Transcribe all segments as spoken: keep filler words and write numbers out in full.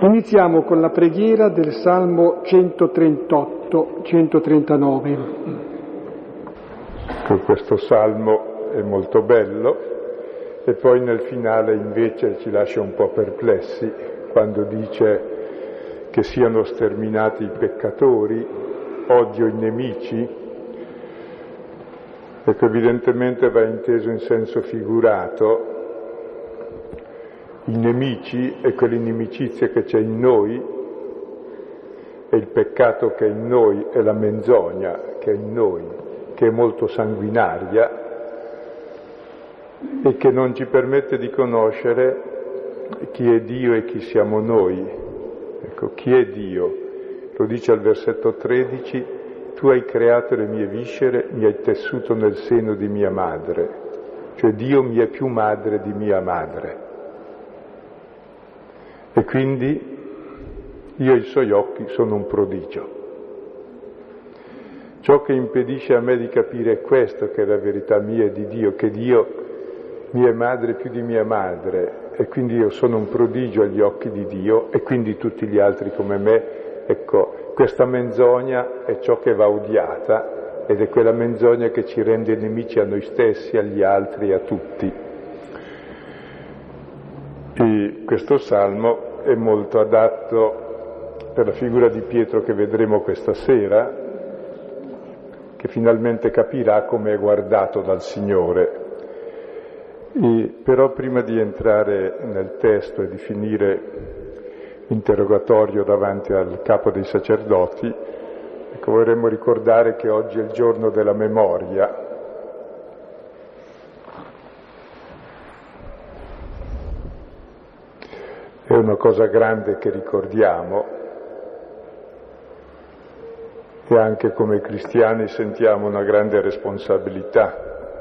Iniziamo con la preghiera del Salmo centotrentotto centotrentanove. Questo salmo è molto bello e poi nel finale invece ci lascia un po' perplessi quando dice che siano sterminati i peccatori, odio i nemici. Ecco, evidentemente va inteso in senso figurato. I nemici è quell'inimicizia che c'è in noi, è il peccato che è in noi, è la menzogna che è in noi, che è molto sanguinaria e che non ci permette di conoscere chi è Dio e chi siamo noi. Ecco, chi è Dio? Lo dice al versetto tredici: tu hai creato le mie viscere, mi hai tessuto nel seno di mia madre. Cioè Dio mi è più madre di mia madre. E quindi io ai suoi occhi sono un prodigio. Ciò che impedisce a me di capire è questo, che è la verità mia e di Dio, che Dio mi è madre più di mia madre, e quindi io sono un prodigio agli occhi di Dio, e quindi tutti gli altri come me. Ecco, questa menzogna è ciò che va odiata, ed è quella menzogna che ci rende nemici a noi stessi, agli altri, a tutti. E questo salmo è molto adatto per la figura di Pietro che vedremo questa sera, che finalmente capirà come è guardato dal Signore. E però prima di entrare nel testo e di finire l'interrogatorio davanti al capo dei sacerdoti, ecco, vorremmo ricordare che oggi è il giorno della memoria. È una cosa grande che ricordiamo e anche come cristiani sentiamo una grande responsabilità.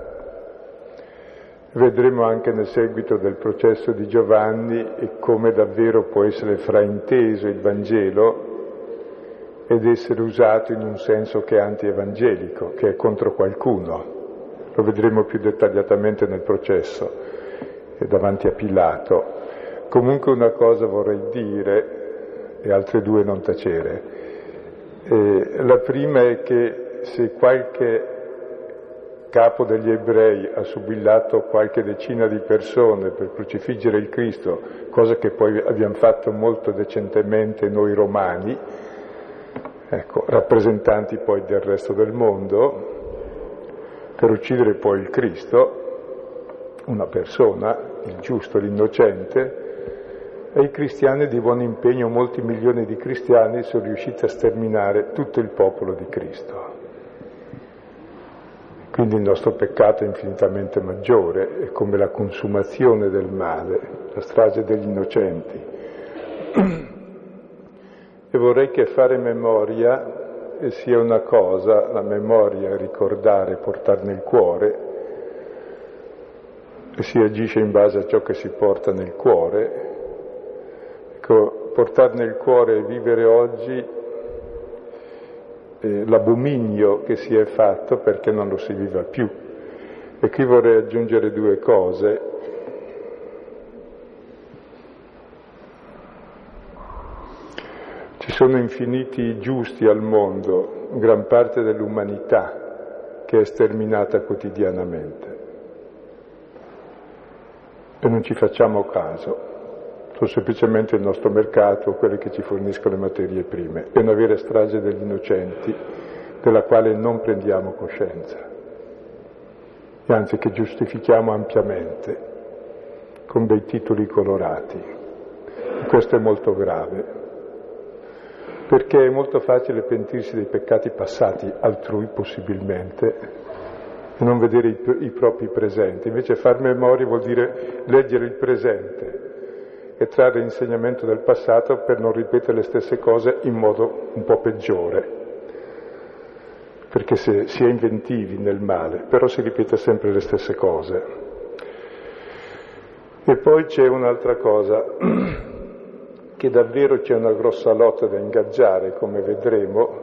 Vedremo anche nel seguito del processo di Giovanni e come davvero può essere frainteso il Vangelo ed essere usato in un senso che è anti-evangelico, che è contro qualcuno. Lo vedremo più dettagliatamente nel processo e davanti a Pilato. Comunque una cosa vorrei dire, e altre due non tacere. Eh, la prima è che se qualche capo degli ebrei ha subillato qualche decina di persone per crocifiggere il Cristo, cosa che poi abbiamo fatto molto decentemente noi romani, ecco, rappresentanti poi del resto del mondo, per uccidere poi il Cristo, una persona, il giusto, l'innocente, e i cristiani di buon impegno, molti milioni di cristiani, sono riusciti a sterminare tutto il popolo di Cristo. Quindi il nostro peccato è infinitamente maggiore, è come la consumazione del male, la strage degli innocenti. E vorrei che fare memoria sia una cosa, la memoria, ricordare, portare nel cuore, e si agisce in base a ciò che si porta nel cuore. Ecco, portare nel cuore e vivere oggi eh, l'abominio che si è fatto perché non lo si viva più. E qui vorrei aggiungere due cose. Ci sono infiniti giusti al mondo, gran parte dell'umanità che è sterminata quotidianamente. E non ci facciamo caso. Sono semplicemente il nostro mercato, quelli che ci forniscono le materie prime. È una vera strage degli innocenti, della quale non prendiamo coscienza, e anzi che giustifichiamo ampiamente, con dei titoli colorati. E questo è molto grave, perché è molto facile pentirsi dei peccati passati altrui, possibilmente, e non vedere i, i propri presenti. Invece far memoria vuol dire leggere il presente e trarre insegnamento del passato per non ripetere le stesse cose in modo un po' peggiore, perché se, si è inventivi nel male, però si ripete sempre le stesse cose. E poi c'è un'altra cosa, che davvero c'è una grossa lotta da ingaggiare, come vedremo,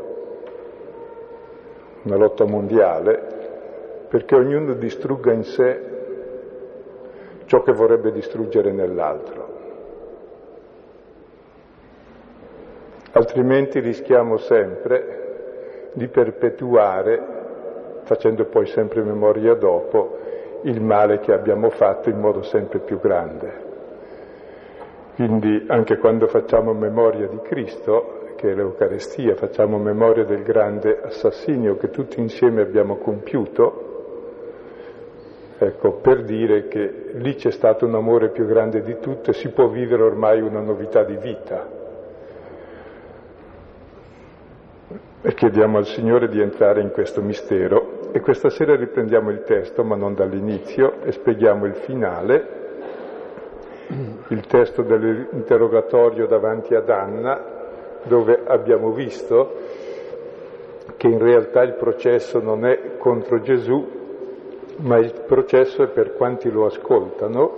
una lotta mondiale, perché ognuno distrugga in sé ciò che vorrebbe distruggere nell'altro. altrimenti rischiamo sempre di perpetuare, facendo poi sempre memoria dopo, il male che abbiamo fatto in modo sempre più grande. Quindi anche quando facciamo memoria di Cristo, che è l'Eucarestia, facciamo memoria del grande assassinio che tutti insieme abbiamo compiuto, ecco, per dire che lì c'è stato un amore più grande di tutto e si può vivere ormai una novità di vita. E chiediamo al Signore di entrare in questo mistero. E questa sera riprendiamo il testo, ma non dall'inizio, e spieghiamo il finale, il testo dell'interrogatorio davanti ad Anna, dove abbiamo visto che in realtà il processo non è contro Gesù, ma il processo è per quanti lo ascoltano,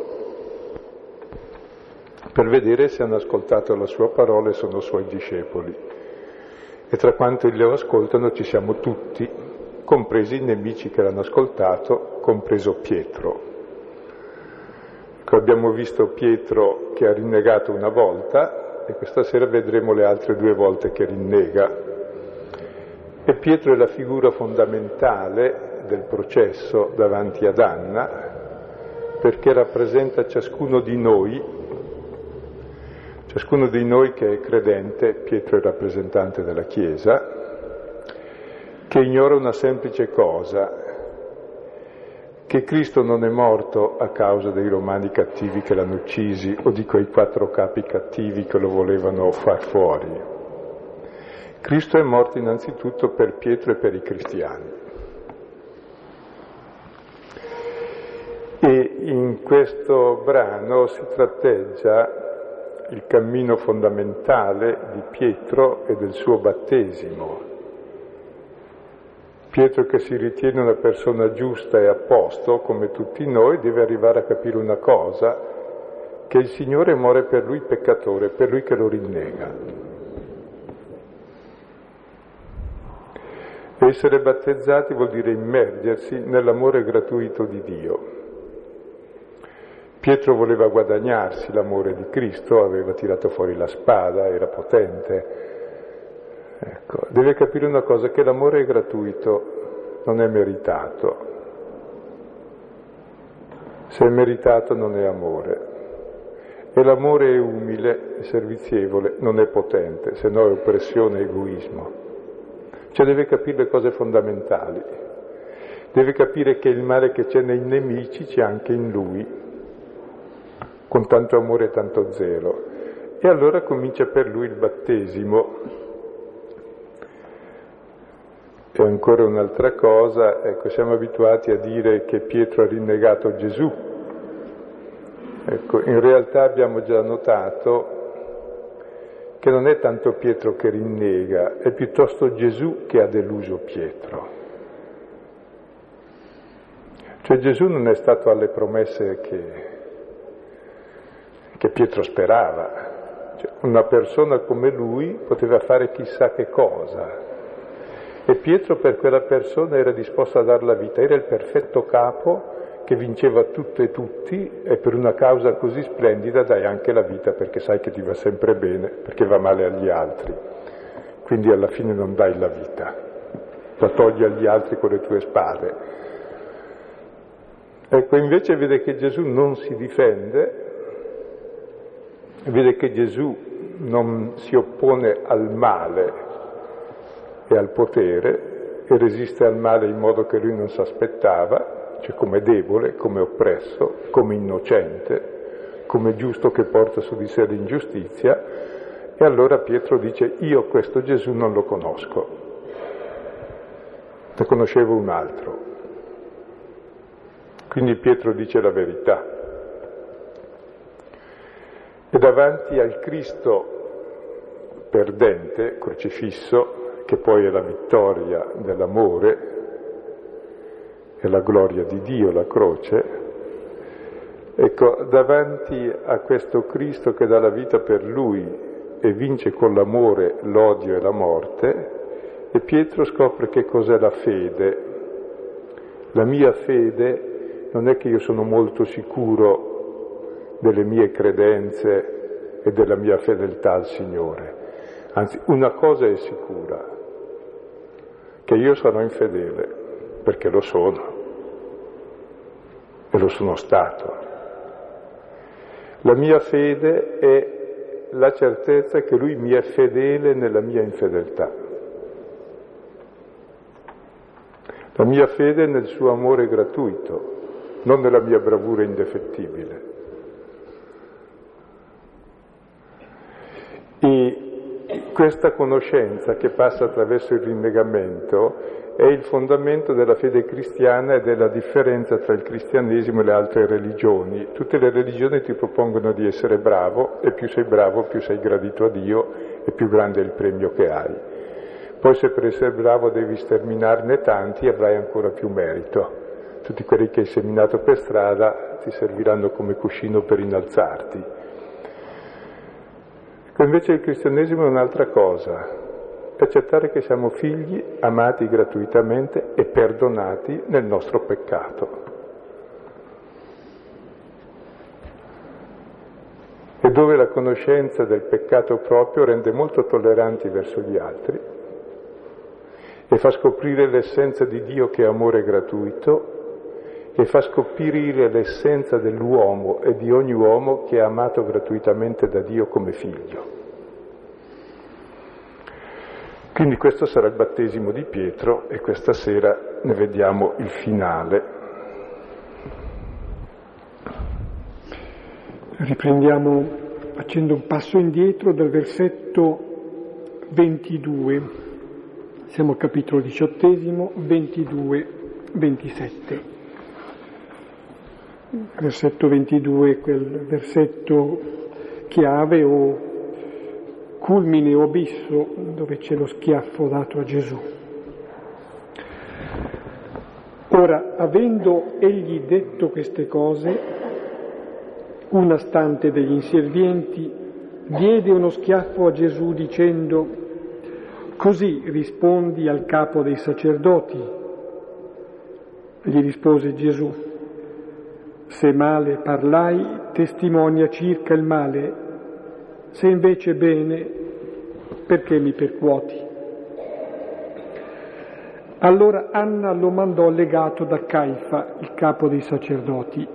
per vedere se hanno ascoltato la sua parola e sono suoi discepoli. E tra quanti lo ascoltano ci siamo tutti, compresi i nemici che l'hanno ascoltato, compreso Pietro. Ecco, abbiamo visto Pietro che ha rinnegato una volta e questa sera vedremo le altre due volte che rinnega. E Pietro è la figura fondamentale del processo davanti ad Anna, perché rappresenta ciascuno di noi, ciascuno di noi che è credente. Pietro è il rappresentante della Chiesa, che ignora una semplice cosa, che Cristo non è morto a causa dei romani cattivi che l'hanno uccisi o di quei quattro capi cattivi che lo volevano far fuori. Cristo è morto innanzitutto per Pietro e per i cristiani. E in questo brano si tratteggia il cammino fondamentale di Pietro e del suo battesimo. Pietro, che si ritiene una persona giusta e a posto, come tutti noi, deve arrivare a capire una cosa, che il Signore muore per lui peccatore, per lui che lo rinnega. Essere battezzati vuol dire immergersi nell'amore gratuito di Dio. Pietro voleva guadagnarsi l'amore di Cristo, aveva tirato fuori la spada, era potente. Ecco, deve capire una cosa, che l'amore è gratuito, non è meritato. Se è meritato non è amore. E l'amore è umile, è servizievole, non è potente, se no è oppressione e egoismo. Cioè deve capire le cose fondamentali. Deve capire che il male che c'è nei nemici c'è anche in lui, con tanto amore e tanto zelo. E allora comincia per lui il battesimo. E ancora un'altra cosa, ecco, siamo abituati a dire che Pietro ha rinnegato Gesù. Ecco, in realtà abbiamo già notato che non è tanto Pietro che rinnega, è piuttosto Gesù che ha deluso Pietro. Cioè Gesù non è stato alle promesse che che Pietro sperava. Cioè, una persona come lui poteva fare chissà che cosa, e Pietro per quella persona era disposto a dar la vita, era il perfetto capo che vinceva tutto e tutti, e per una causa così splendida dai anche la vita, perché sai che ti va sempre bene, perché va male agli altri, quindi alla fine non dai la vita, la togli agli altri con le tue spade. Ecco, invece vede che Gesù non si difende, vede che Gesù non si oppone al male e al potere e resiste al male in modo che lui non si aspettava, cioè come debole, come oppresso, come innocente, come giusto che porta su di sé l'ingiustizia. E allora Pietro dice: io questo Gesù non lo conosco, ne conoscevo un altro. Quindi Pietro dice la verità. E davanti al Cristo perdente, crocifisso, che poi è la vittoria dell'amore e la gloria di Dio, la croce, ecco, davanti a questo Cristo che dà la vita per lui e vince con l'amore l'odio e la morte, e Pietro scopre che cos'è la fede. La mia fede non è che io sono molto sicuro delle mie credenze e della mia fedeltà al Signore. Anzi, una cosa è sicura, che io sarò infedele, perché lo sono, e lo sono stato. La mia fede è la certezza che Lui mi è fedele nella mia infedeltà. La mia fede è nel suo amore gratuito, non nella mia bravura indefettibile. E questa conoscenza che passa attraverso il rinnegamento è il fondamento della fede cristiana e della differenza tra il cristianesimo e le altre religioni. Tutte le religioni ti propongono di essere bravo, e più sei bravo più sei gradito a Dio e più grande è il premio che hai. Poi se per essere bravo devi sterminarne tanti avrai ancora più merito. Tutti quelli che hai seminato per strada ti serviranno come cuscino per innalzarti. Invece il cristianesimo è un'altra cosa, è accettare che siamo figli amati gratuitamente e perdonati nel nostro peccato. E dove la conoscenza del peccato proprio rende molto tolleranti verso gli altri e fa scoprire l'essenza di Dio che è amore gratuito e fa scoprire l'essenza dell'uomo e di ogni uomo che è amato gratuitamente da Dio come figlio. Quindi questo sarà il battesimo di Pietro e questa sera ne vediamo il finale. Riprendiamo facendo un passo indietro dal versetto ventidue. Siamo al capitolo diciottesimo, ventidue ventisette. Versetto ventidue, quel versetto chiave o culmine o abisso dove c'è lo schiaffo dato a Gesù. Ora, avendo egli detto queste cose, una stante degli inservienti diede uno schiaffo a Gesù dicendo: «Così rispondi al capo dei sacerdoti?» Gli rispose Gesù: «Se male parlai, testimonia circa il male, se invece bene, perché mi percuoti?» Allora Anna lo mandò legato da Caifa, il capo dei sacerdoti.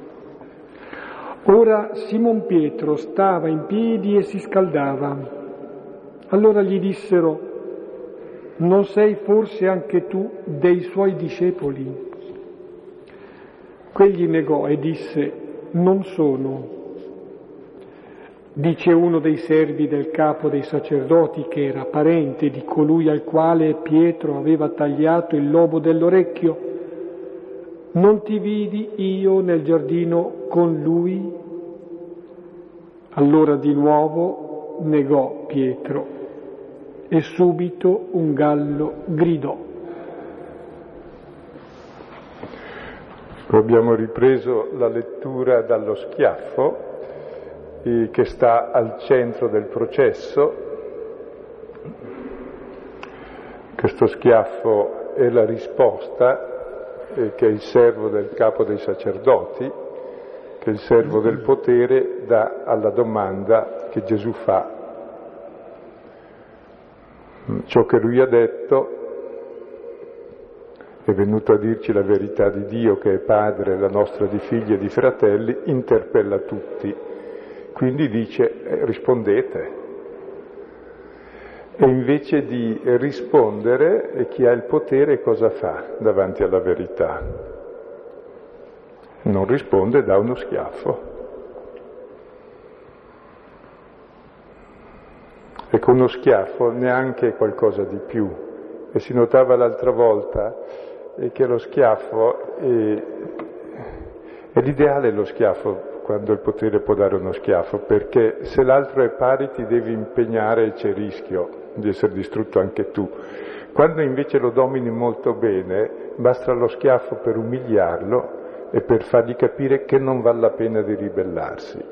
Ora Simon Pietro stava in piedi e si scaldava. Allora gli dissero: «Non sei forse anche tu dei suoi discepoli?» Quegli negò e disse: «Non sono». Dice uno dei servi del capo dei sacerdoti, che era parente di colui al quale Pietro aveva tagliato il lobo dell'orecchio: «Non ti vidi io nel giardino con lui?» Allora di nuovo negò Pietro e subito un gallo gridò. Abbiamo ripreso la lettura dallo schiaffo eh, che sta al centro del processo. Questo schiaffo è la risposta eh, che il servo del capo dei sacerdoti, che il servo del potere dà alla domanda che Gesù fa. Ciò che lui ha detto è venuto a dirci la verità di Dio, che è Padre, la nostra di figli e di fratelli, interpella tutti. Quindi dice: eh, rispondete. E invece di rispondere, e chi ha il potere cosa fa davanti alla verità? Non risponde, dà uno schiaffo. E con uno schiaffo neanche qualcosa di più. E si notava l'altra volta che lo schiaffo è, è l'ideale, lo schiaffo, quando il potere può dare uno schiaffo, perché se l'altro è pari ti devi impegnare e c'è rischio di essere distrutto anche tu. Quando invece lo domini molto bene, basta lo schiaffo per umiliarlo e per fargli capire che non vale la pena di ribellarsi.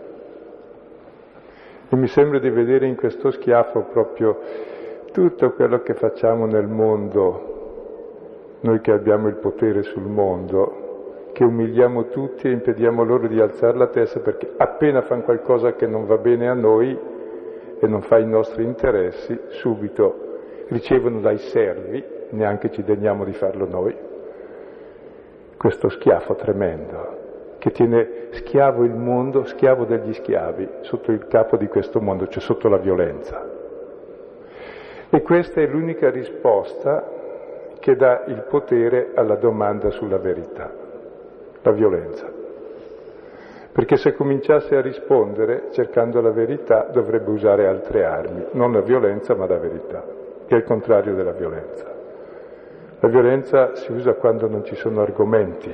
E mi sembra di vedere in questo schiaffo proprio tutto quello che facciamo nel mondo, noi che abbiamo il potere sul mondo, che umiliamo tutti e impediamo loro di alzare la testa, perché appena fanno qualcosa che non va bene a noi, e non fa i nostri interessi, subito ricevono dai servi, neanche ci degniamo di farlo noi, questo schiaffo tremendo, che tiene schiavo il mondo, schiavo degli schiavi, sotto il capo di questo mondo, cioè sotto la violenza. E questa è l'unica risposta che dà il potere alla domanda sulla verità, la violenza. Perché se cominciasse a rispondere cercando la verità dovrebbe usare altre armi, non la violenza ma la verità, che è il contrario della violenza. La violenza si usa quando non ci sono argomenti.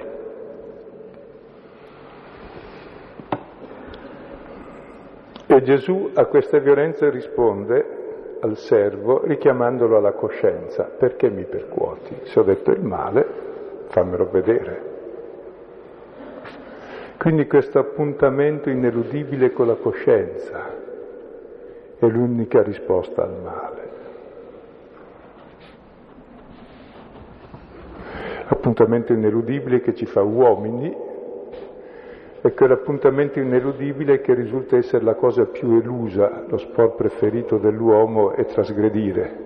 E Gesù a questa violenza risponde al servo richiamandolo alla coscienza. Perché mi percuoti? Se ho detto il male, fammelo vedere. Quindi questo appuntamento ineludibile con la coscienza è l'unica risposta al male. Appuntamento ineludibile che ci fa uomini, è quell'appuntamento ineludibile che risulta essere la cosa più elusa, lo sport preferito dell'uomo è trasgredire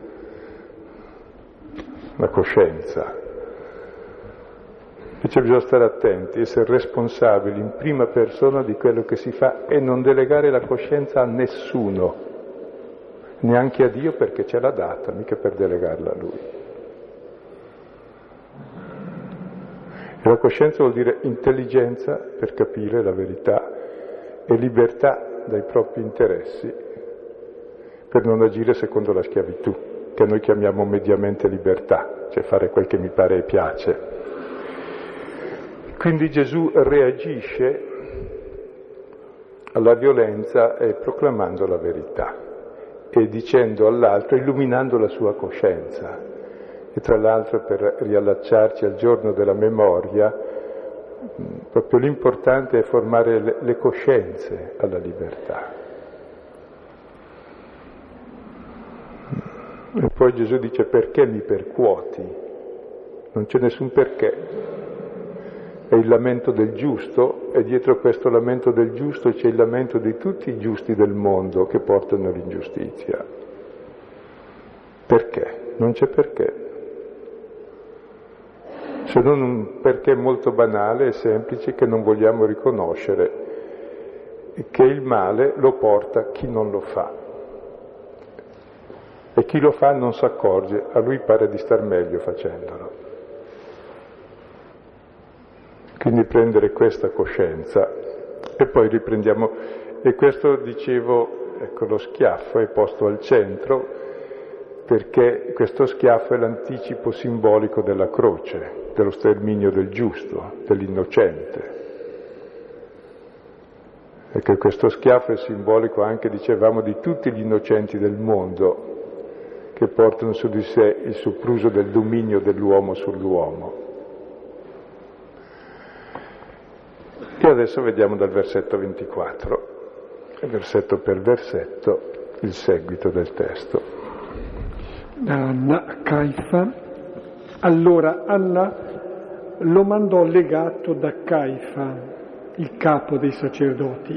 la coscienza. Invece bisogna stare attenti, essere responsabili in prima persona di quello che si fa e non delegare la coscienza a nessuno, neanche a Dio perché ce l'ha data, mica per delegarla a Lui. E la coscienza vuol dire intelligenza per capire la verità e libertà dai propri interessi per non agire secondo la schiavitù, che noi chiamiamo mediamente libertà, cioè fare quel che mi pare e piace. Quindi Gesù reagisce alla violenza e proclamando la verità e dicendo all'altro, illuminando la sua coscienza. E tra l'altro per riallacciarci al giorno della memoria, proprio l'importante è formare le, le coscienze alla libertà. E poi Gesù dice perché mi percuoti? Non c'è nessun perché. È il lamento del giusto e dietro questo lamento del giusto c'è il lamento di tutti i giusti del mondo che portano all'ingiustizia. Perché? Non c'è perché. Se non un perché molto banale e semplice che non vogliamo riconoscere, che il male lo porta chi non lo fa. E chi lo fa non si accorge, a lui pare di star meglio facendolo. Quindi prendere questa coscienza e poi riprendiamo, e questo dicevo, ecco, lo schiaffo è posto al centro perché questo schiaffo è l'anticipo simbolico della croce, dello sterminio del giusto, dell'innocente. E che questo schiaffo è simbolico anche, dicevamo, di tutti gli innocenti del mondo che portano su di sé il sopruso del dominio dell'uomo sull'uomo. E adesso vediamo dal versetto ventiquattro, versetto per versetto, il seguito del testo. Anna a Caifa. Allora Anna lo mandò legato da Caifa, il capo dei sacerdoti.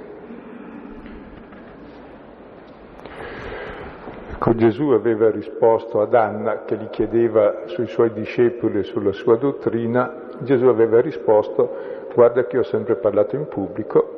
Ecco, Gesù aveva risposto ad Anna che gli chiedeva sui suoi discepoli e sulla sua dottrina, Gesù aveva risposto: guarda che ho sempre parlato in pubblico,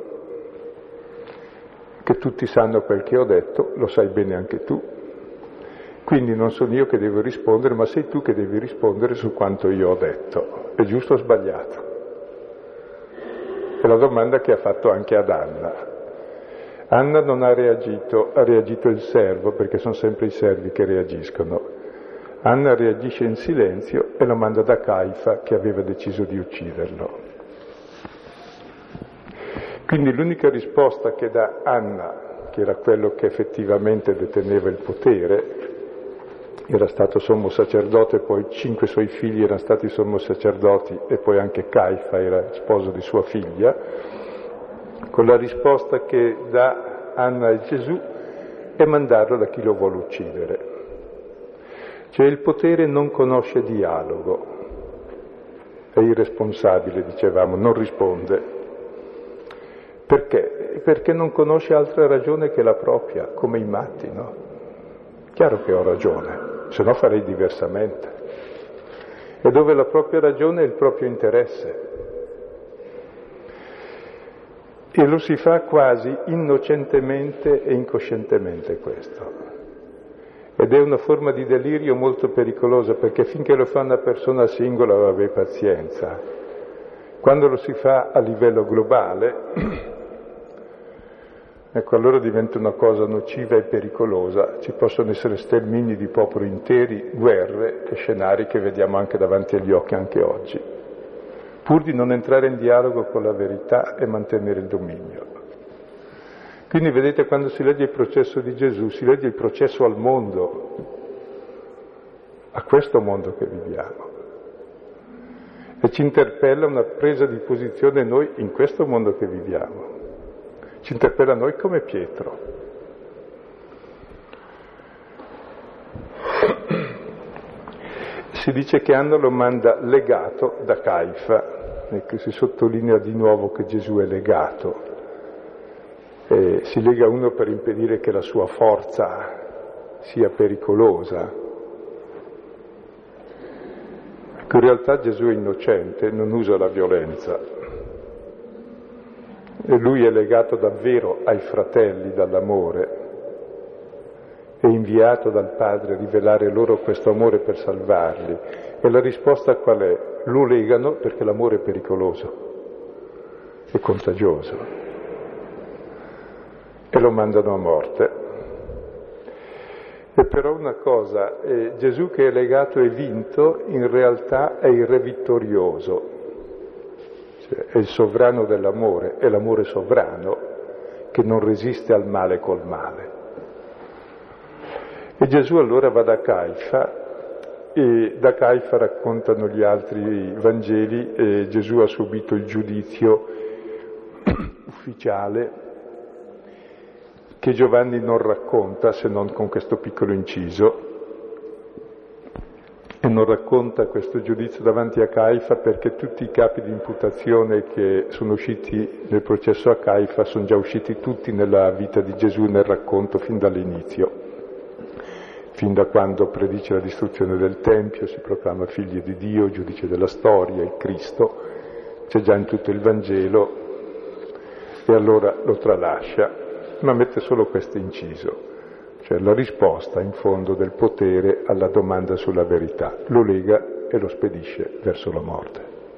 che tutti sanno quel che ho detto, lo sai bene anche tu. Quindi non sono io che devo rispondere, ma sei tu che devi rispondere su quanto io ho detto. È giusto o sbagliato? È la domanda che ha fatto anche ad Anna. Anna non ha reagito, ha reagito il servo, perché sono sempre i servi che reagiscono. Anna reagisce in silenzio e lo manda da Caifa, che aveva deciso di ucciderlo. Quindi l'unica risposta che dà Anna, che era quello che effettivamente deteneva il potere, era stato sommo sacerdote, poi cinque suoi figli erano stati sommo sacerdoti e poi anche Caifa era sposo di sua figlia, con la risposta che dà Anna a Gesù è mandarlo da chi lo vuole uccidere. Cioè il potere non conosce dialogo, è irresponsabile, dicevamo, non risponde. Perché? Perché non conosce altra ragione che la propria, come i matti, no? Chiaro che ho ragione, se no farei diversamente. E dove la propria ragione è il proprio interesse. E lo si fa quasi innocentemente e incoscientemente questo. Ed è una forma di delirio molto pericolosa, perché finché lo fa una persona singola, vabbè, pazienza. Quando lo si fa a livello globale, ecco, allora diventa una cosa nociva e pericolosa. Ci possono essere stermini di popoli interi, guerre e scenari che vediamo anche davanti agli occhi anche oggi, pur di non entrare in dialogo con la verità e mantenere il dominio. Quindi vedete, quando si legge il processo di Gesù, si legge il processo al mondo, a questo mondo che viviamo. E ci interpella una presa di posizione noi in questo mondo che viviamo. Ci interpella noi come Pietro. Si dice che Anna lo manda legato da Caifa, ecco, si sottolinea di nuovo che Gesù è legato. Eh, si lega uno per impedire che la sua forza sia pericolosa. Ecco, in realtà Gesù è innocente, non usa la violenza. E lui è legato davvero ai fratelli dall'amore, è inviato dal Padre a rivelare loro questo amore per salvarli. E la risposta qual è? Lo legano perché l'amore è pericoloso, è contagioso. E lo mandano a morte. E però una cosa, eh, Gesù che è legato e vinto, in realtà è il re vittorioso, cioè è il sovrano dell'amore, è l'amore sovrano che non resiste al male col male. E Gesù allora va da Caifa, e da Caifa raccontano gli altri Vangeli, e Gesù ha subito il giudizio ufficiale che Giovanni non racconta, se non con questo piccolo inciso, e non racconta questo giudizio davanti a Caifa perché tutti i capi di imputazione che sono usciti nel processo a Caifa sono già usciti tutti nella vita di Gesù, nel racconto, fin dall'inizio, fin da quando predice la distruzione del Tempio, si proclama figlio di Dio, giudice della storia, il Cristo, c'è già in tutto il Vangelo, e allora lo tralascia. Ma mette solo questo inciso, cioè la risposta in fondo del potere alla domanda sulla verità, lo lega e lo spedisce verso la morte.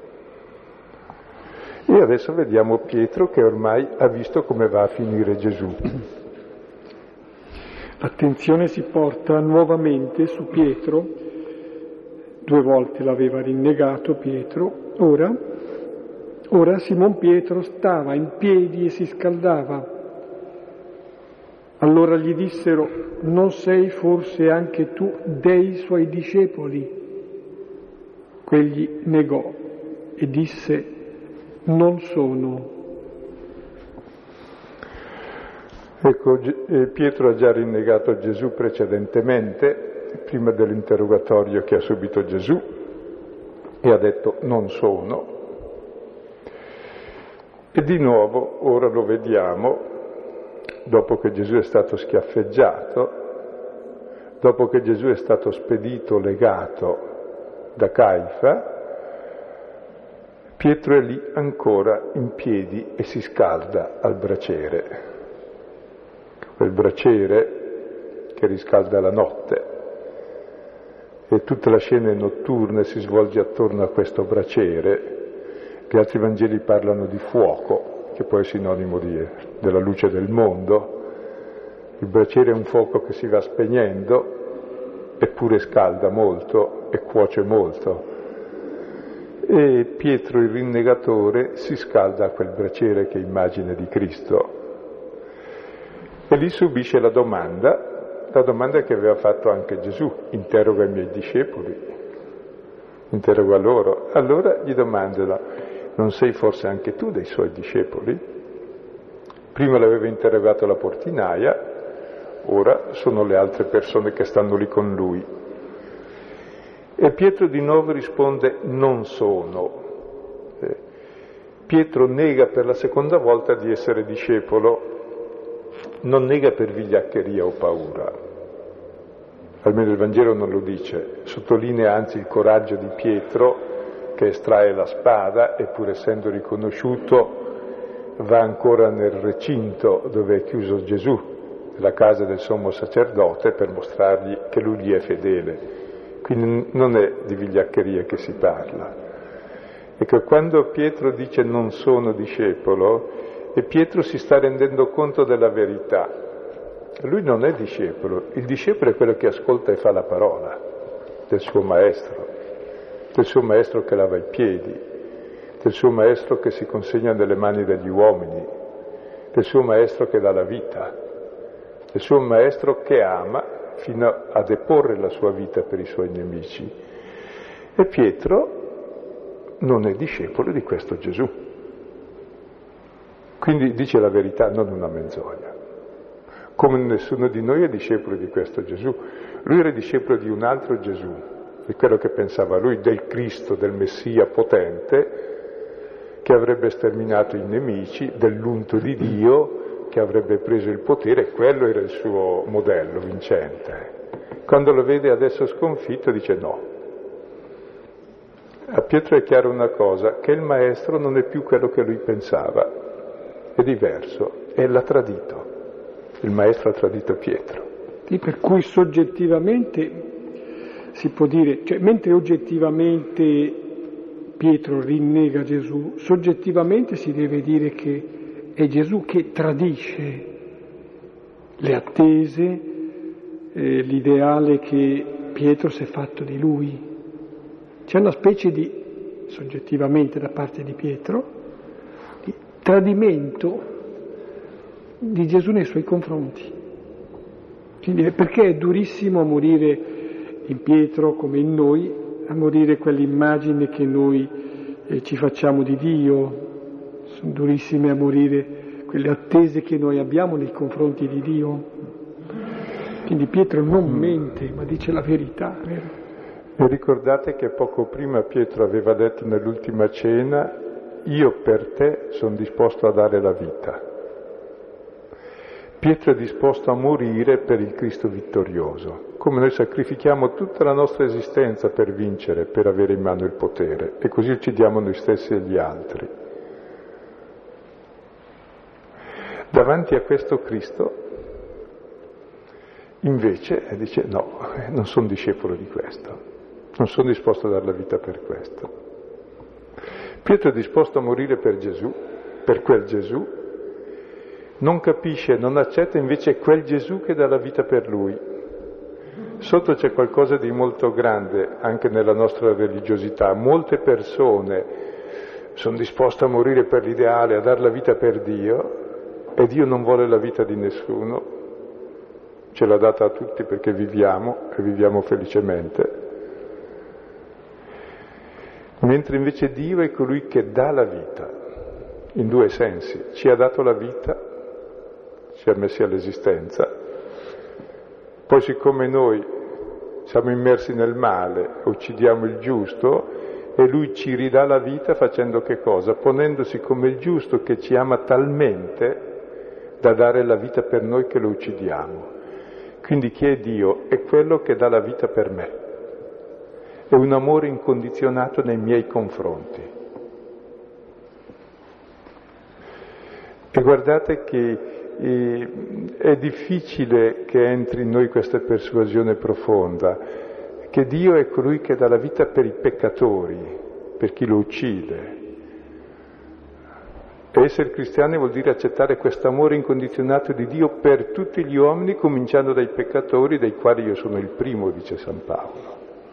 E adesso vediamo Pietro che ormai ha visto come va a finire Gesù. L'attenzione si porta nuovamente su Pietro, due volte l'aveva rinnegato Pietro, ora, ora Simon Pietro stava in piedi e si scaldava. Allora gli dissero: non sei forse anche tu dei suoi discepoli? Quegli negò e disse: non sono. Ecco, Pietro ha già rinnegato Gesù precedentemente, prima dell'interrogatorio che ha subito Gesù, e ha detto: non sono. E di nuovo, ora lo vediamo, dopo che Gesù è stato schiaffeggiato, dopo che Gesù è stato spedito, legato da Caifa, Pietro è lì ancora in piedi e si scalda al braciere. Quel braciere che riscalda la notte. E tutta la scena notturna si svolge attorno a questo braciere. Gli altri Vangeli parlano di fuoco, che poi è sinonimo di, della luce del mondo. Il braciere è un fuoco che si va spegnendo, eppure scalda molto e cuoce molto. E Pietro, il rinnegatore, si scalda a quel braciere che è immagine di Cristo. E lì subisce la domanda, la domanda che aveva fatto anche Gesù: interroga i miei discepoli, interroga loro. Allora gli domandano: non sei forse anche tu dei suoi discepoli? Prima l'aveva interrogato la portinaia, ora sono le altre persone che stanno lì con lui. E Pietro di nuovo risponde: non sono. Pietro nega per la seconda volta di essere discepolo, non nega per vigliaccheria o paura, almeno il Vangelo non lo dice, sottolinea anzi il coraggio di Pietro che estrae la spada e pur essendo riconosciuto va ancora nel recinto dove è chiuso Gesù, nella casa del sommo sacerdote, per mostrargli che lui gli è fedele. Quindi non è di vigliaccheria che si parla. Ecco, quando Pietro dice non sono discepolo, e Pietro si sta rendendo conto della verità. Lui non è discepolo, il discepolo è quello che ascolta e fa la parola del suo maestro, del suo maestro che lava i piedi, del suo maestro che si consegna nelle mani degli uomini, del suo maestro che dà la vita, del suo maestro che ama fino a deporre la sua vita per i suoi nemici. E Pietro non è discepolo di questo Gesù. Quindi dice la verità, non una menzogna. Come nessuno di noi è discepolo di questo Gesù. Lui era discepolo di un altro Gesù, di quello che pensava lui, del Cristo, del Messia potente, che avrebbe sterminato i nemici, dell'unto di Dio, che avrebbe preso il potere, quello era il suo modello vincente. Quando lo vede adesso sconfitto dice no. A Pietro è chiaro una cosa, che il maestro non è più quello che lui pensava, è diverso, e l'ha tradito. Il maestro ha tradito Pietro. Sì, per cui soggettivamente si può dire, cioè mentre oggettivamente Pietro rinnega Gesù, soggettivamente si deve dire che è Gesù che tradisce le attese, eh, l'ideale che Pietro si è fatto di lui. C'è una specie di, soggettivamente da parte di Pietro, di tradimento di Gesù nei suoi confronti. Quindi perché è durissimo a morire in Pietro come in noi, a morire quell'immagine che noi eh, ci facciamo di Dio, sono durissime a morire quelle attese che noi abbiamo nei confronti di Dio. Quindi Pietro non mente, ma dice la verità, vero? E ricordate che poco prima Pietro aveva detto nell'ultima cena, io per te sono disposto a dare la vita. Pietro è disposto a morire per il Cristo vittorioso, come noi sacrifichiamo tutta la nostra esistenza per vincere, per avere in mano il potere, e così uccidiamo noi stessi e gli altri. Davanti a questo Cristo, invece, dice no, non sono discepolo di questo, non sono disposto a dare la vita per questo. Pietro è disposto a morire per Gesù, per quel Gesù, non capisce, non accetta invece quel Gesù che dà la vita per lui. Sotto c'è qualcosa di molto grande anche nella nostra religiosità. Molte persone sono disposte a morire per l'ideale, a dare la vita per Dio, e Dio non vuole la vita di nessuno. Ce l'ha data a tutti perché viviamo e viviamo felicemente. Mentre invece Dio è colui che dà la vita, in due sensi. Ci ha dato la vita, ci ha messi all'esistenza. Poi siccome noi siamo immersi nel male, uccidiamo il giusto, e Lui ci ridà la vita facendo che cosa? Ponendosi come il giusto che ci ama talmente da dare la vita per noi che lo uccidiamo. Quindi chi è Dio? È quello che dà la vita per me. È un amore incondizionato nei miei confronti. E guardate che eh, è difficile che entri in noi questa persuasione profonda, che Dio è colui che dà la vita per i peccatori, per chi lo uccide. E essere cristiani vuol dire accettare questo amore incondizionato di Dio per tutti gli uomini, cominciando dai peccatori, dei quali io sono il primo, dice San Paolo.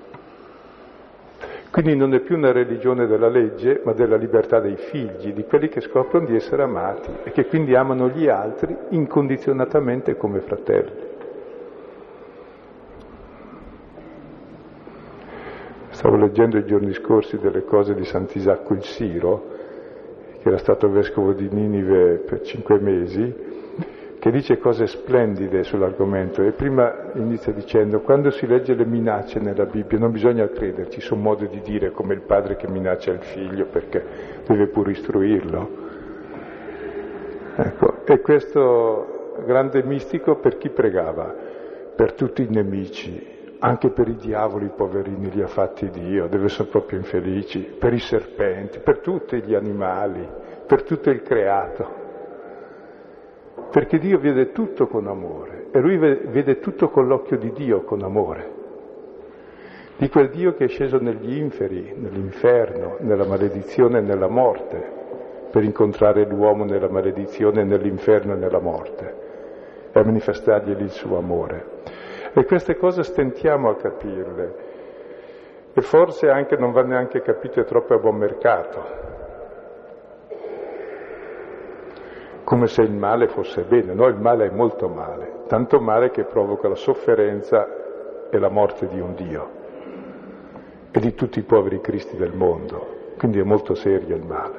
Quindi non è più una religione della legge, ma della libertà dei figli, di quelli che scoprono di essere amati e che quindi amano gli altri incondizionatamente come fratelli. Stavo leggendo i giorni scorsi delle cose di Sant'Isacco il Siro, che era stato vescovo di Ninive per cinque mesi, che dice cose splendide sull'argomento, e prima inizia dicendo: quando si legge le minacce nella Bibbia non bisogna crederci, sono modi di dire, come il padre che minaccia il figlio perché deve pure istruirlo. Ecco, e questo grande mistico per chi pregava? Per tutti i nemici, anche per i diavoli, poverini, li ha fatti Dio, deve essere proprio infelici, per i serpenti, per tutti gli animali, per tutto il creato. Perché Dio vede tutto con amore, e Lui vede tutto con l'occhio di Dio con amore. Di quel Dio che è sceso negli inferi, nell'inferno, nella maledizione e nella morte, per incontrare l'uomo nella maledizione, nell'inferno e nella morte, e a manifestargli il suo amore. E queste cose stentiamo a capirle, e forse anche non va neanche capite troppo a buon mercato, come se il male fosse bene. No, il male è molto male, tanto male che provoca la sofferenza e la morte di un Dio e di tutti i poveri cristi del mondo, quindi è molto serio il male.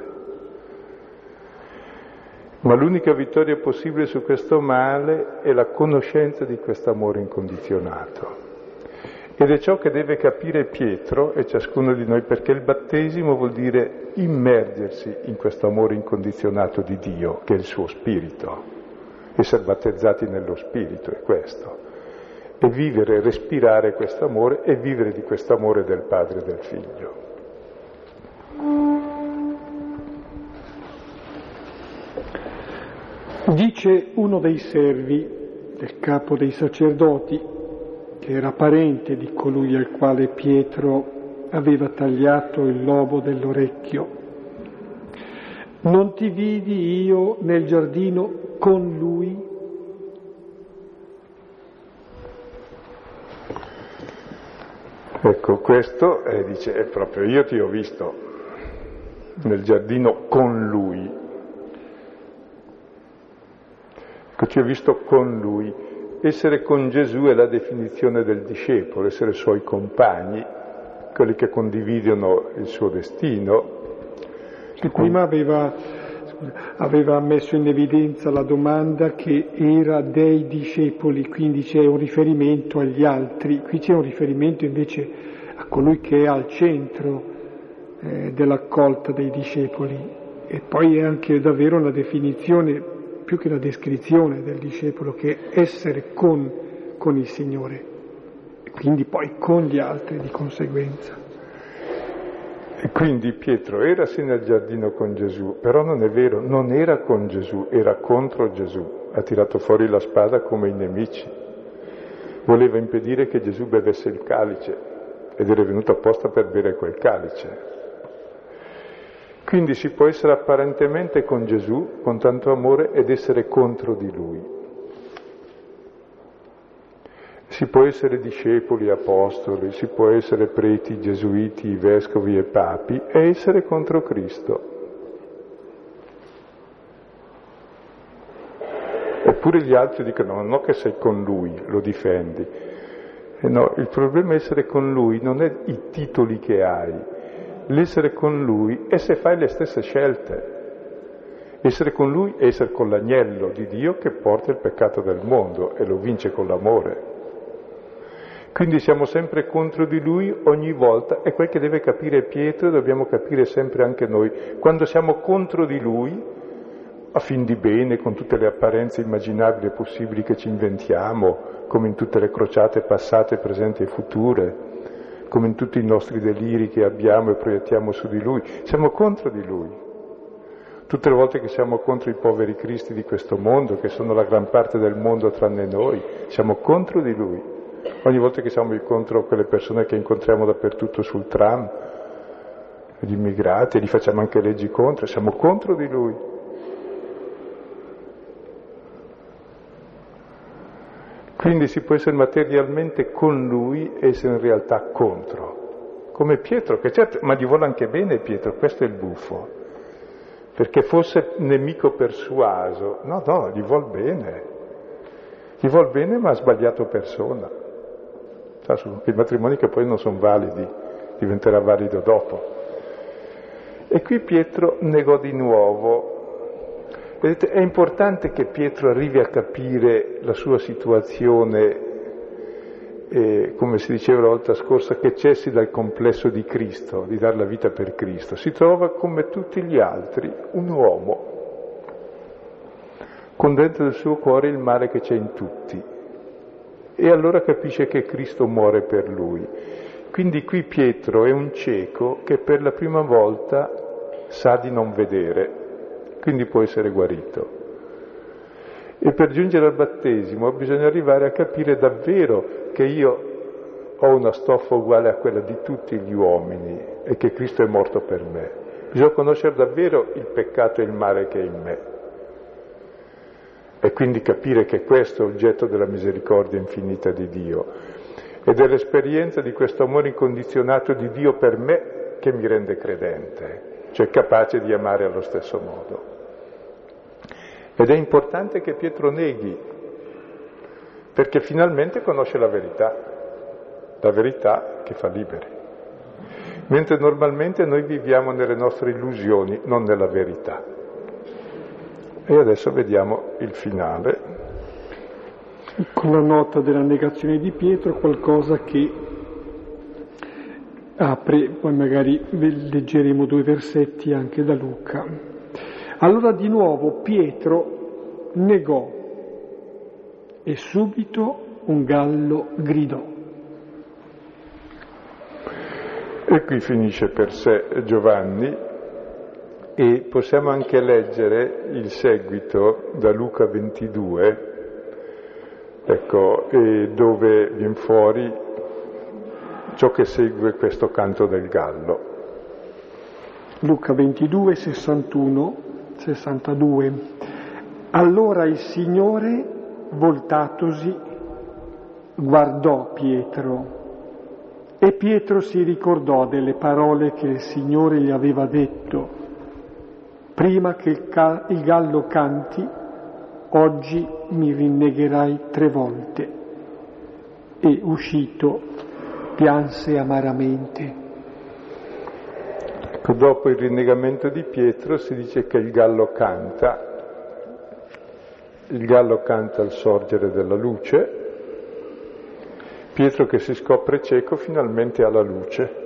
Ma l'unica vittoria possibile su questo male è la conoscenza di questo amore incondizionato. Ed è ciò che deve capire Pietro e ciascuno di noi, perché il battesimo vuol dire immergersi in questo amore incondizionato di Dio, che è il suo spirito. Essere battezzati nello spirito è questo. E vivere, respirare questo amore e vivere di questo amore del Padre e del Figlio. Dice uno dei servi del capo dei sacerdoti, che era parente di colui al quale Pietro aveva tagliato il lobo dell'orecchio: non ti vidi io nel giardino con lui? Ecco, questo eh, dice, è proprio io ti ho visto nel giardino con lui. Ecco, ti ho visto con lui. Essere con Gesù è la definizione del discepolo, essere suoi compagni, quelli che condividono il suo destino. Che prima aveva, aveva messo in evidenza la domanda che era dei discepoli, quindi c'è un riferimento agli altri. Qui c'è un riferimento invece a colui che è al centro eh, dell'accolta dei discepoli, e poi è anche davvero una definizione più che la descrizione del discepolo, che è essere con, con il Signore, e quindi poi con gli altri di conseguenza. E quindi Pietro era sì nel giardino con Gesù, però non è vero, non era con Gesù, era contro Gesù, ha tirato fuori la spada come i nemici, voleva impedire che Gesù bevesse il calice, ed era venuto apposta per bere quel calice. Quindi si può essere apparentemente con Gesù, con tanto amore, ed essere contro di Lui. Si può essere discepoli, apostoli, si può essere preti, gesuiti, vescovi e papi, e essere contro Cristo. Eppure gli altri dicono: no, che sei con Lui, lo difendi. E no, il problema è essere con Lui, non è i titoli che hai. L'essere con Lui è se fai le stesse scelte. Essere con Lui è essere con l'agnello di Dio che porta il peccato del mondo e lo vince con l'amore. Quindi siamo sempre contro di Lui ogni volta, è quel che deve capire Pietro e dobbiamo capire sempre anche noi. Quando siamo contro di Lui, a fin di bene, con tutte le apparenze immaginabili e possibili che ci inventiamo, come in tutte le crociate passate, presenti e future, come in tutti i nostri deliri che abbiamo e proiettiamo su di Lui, siamo contro di Lui. Tutte le volte che siamo contro i poveri cristi di questo mondo, che sono la gran parte del mondo tranne noi, siamo contro di Lui. Ogni volta che siamo contro quelle persone che incontriamo dappertutto sul tram, gli immigrati, e li facciamo anche leggi contro, siamo contro di Lui. Quindi si può essere materialmente con Lui e essere in realtà contro. Come Pietro, che certo, ma gli vuole anche bene Pietro, questo è il buffo. Perché fosse nemico persuaso, no, no, gli vuol bene. Gli vuol bene ma ha sbagliato persona. Sono i matrimoni che poi non sono validi, diventerà valido dopo. E qui Pietro negò di nuovo. Vedete, è importante che Pietro arrivi a capire la sua situazione, eh, come si diceva la volta scorsa, che cessi dal complesso di Cristo, di dar la vita per Cristo. Si trova come tutti gli altri, un uomo, con dentro nel suo cuore il male che c'è in tutti. E allora capisce che Cristo muore per lui. Quindi qui Pietro è un cieco che per la prima volta sa di non vedere, quindi può essere guarito. E per giungere al battesimo bisogna arrivare a capire davvero che io ho una stoffa uguale a quella di tutti gli uomini e che Cristo è morto per me. Bisogna conoscere davvero il peccato e il male che è in me. E quindi capire che questo è oggetto della misericordia infinita di Dio ed è l'esperienza di questo amore incondizionato di Dio per me che mi rende credente, cioè capace di amare allo stesso modo. Ed è importante che Pietro neghi, perché finalmente conosce la verità, la verità che fa liberi. Mentre normalmente noi viviamo nelle nostre illusioni, non nella verità. E adesso vediamo il finale. Con la nota della negazione di Pietro, qualcosa che apre, poi magari leggeremo due versetti anche da Luca. Allora di nuovo Pietro negò e subito un gallo gridò. E qui finisce per sé Giovanni e possiamo anche leggere il seguito da Luca ventidue, ecco, dove viene fuori ciò che segue questo canto del gallo. Luca ventidue, sessantuno, sessantadue. Allora il Signore, voltatosi, guardò Pietro e Pietro si ricordò delle parole che il Signore gli aveva detto: prima che il, ca- il gallo canti, oggi mi rinnegherai tre volte. E uscito, pianse amaramente. Ecco, dopo il rinnegamento di Pietro si dice che il gallo canta, il gallo canta al sorgere della luce, Pietro che si scopre cieco finalmente ha la luce.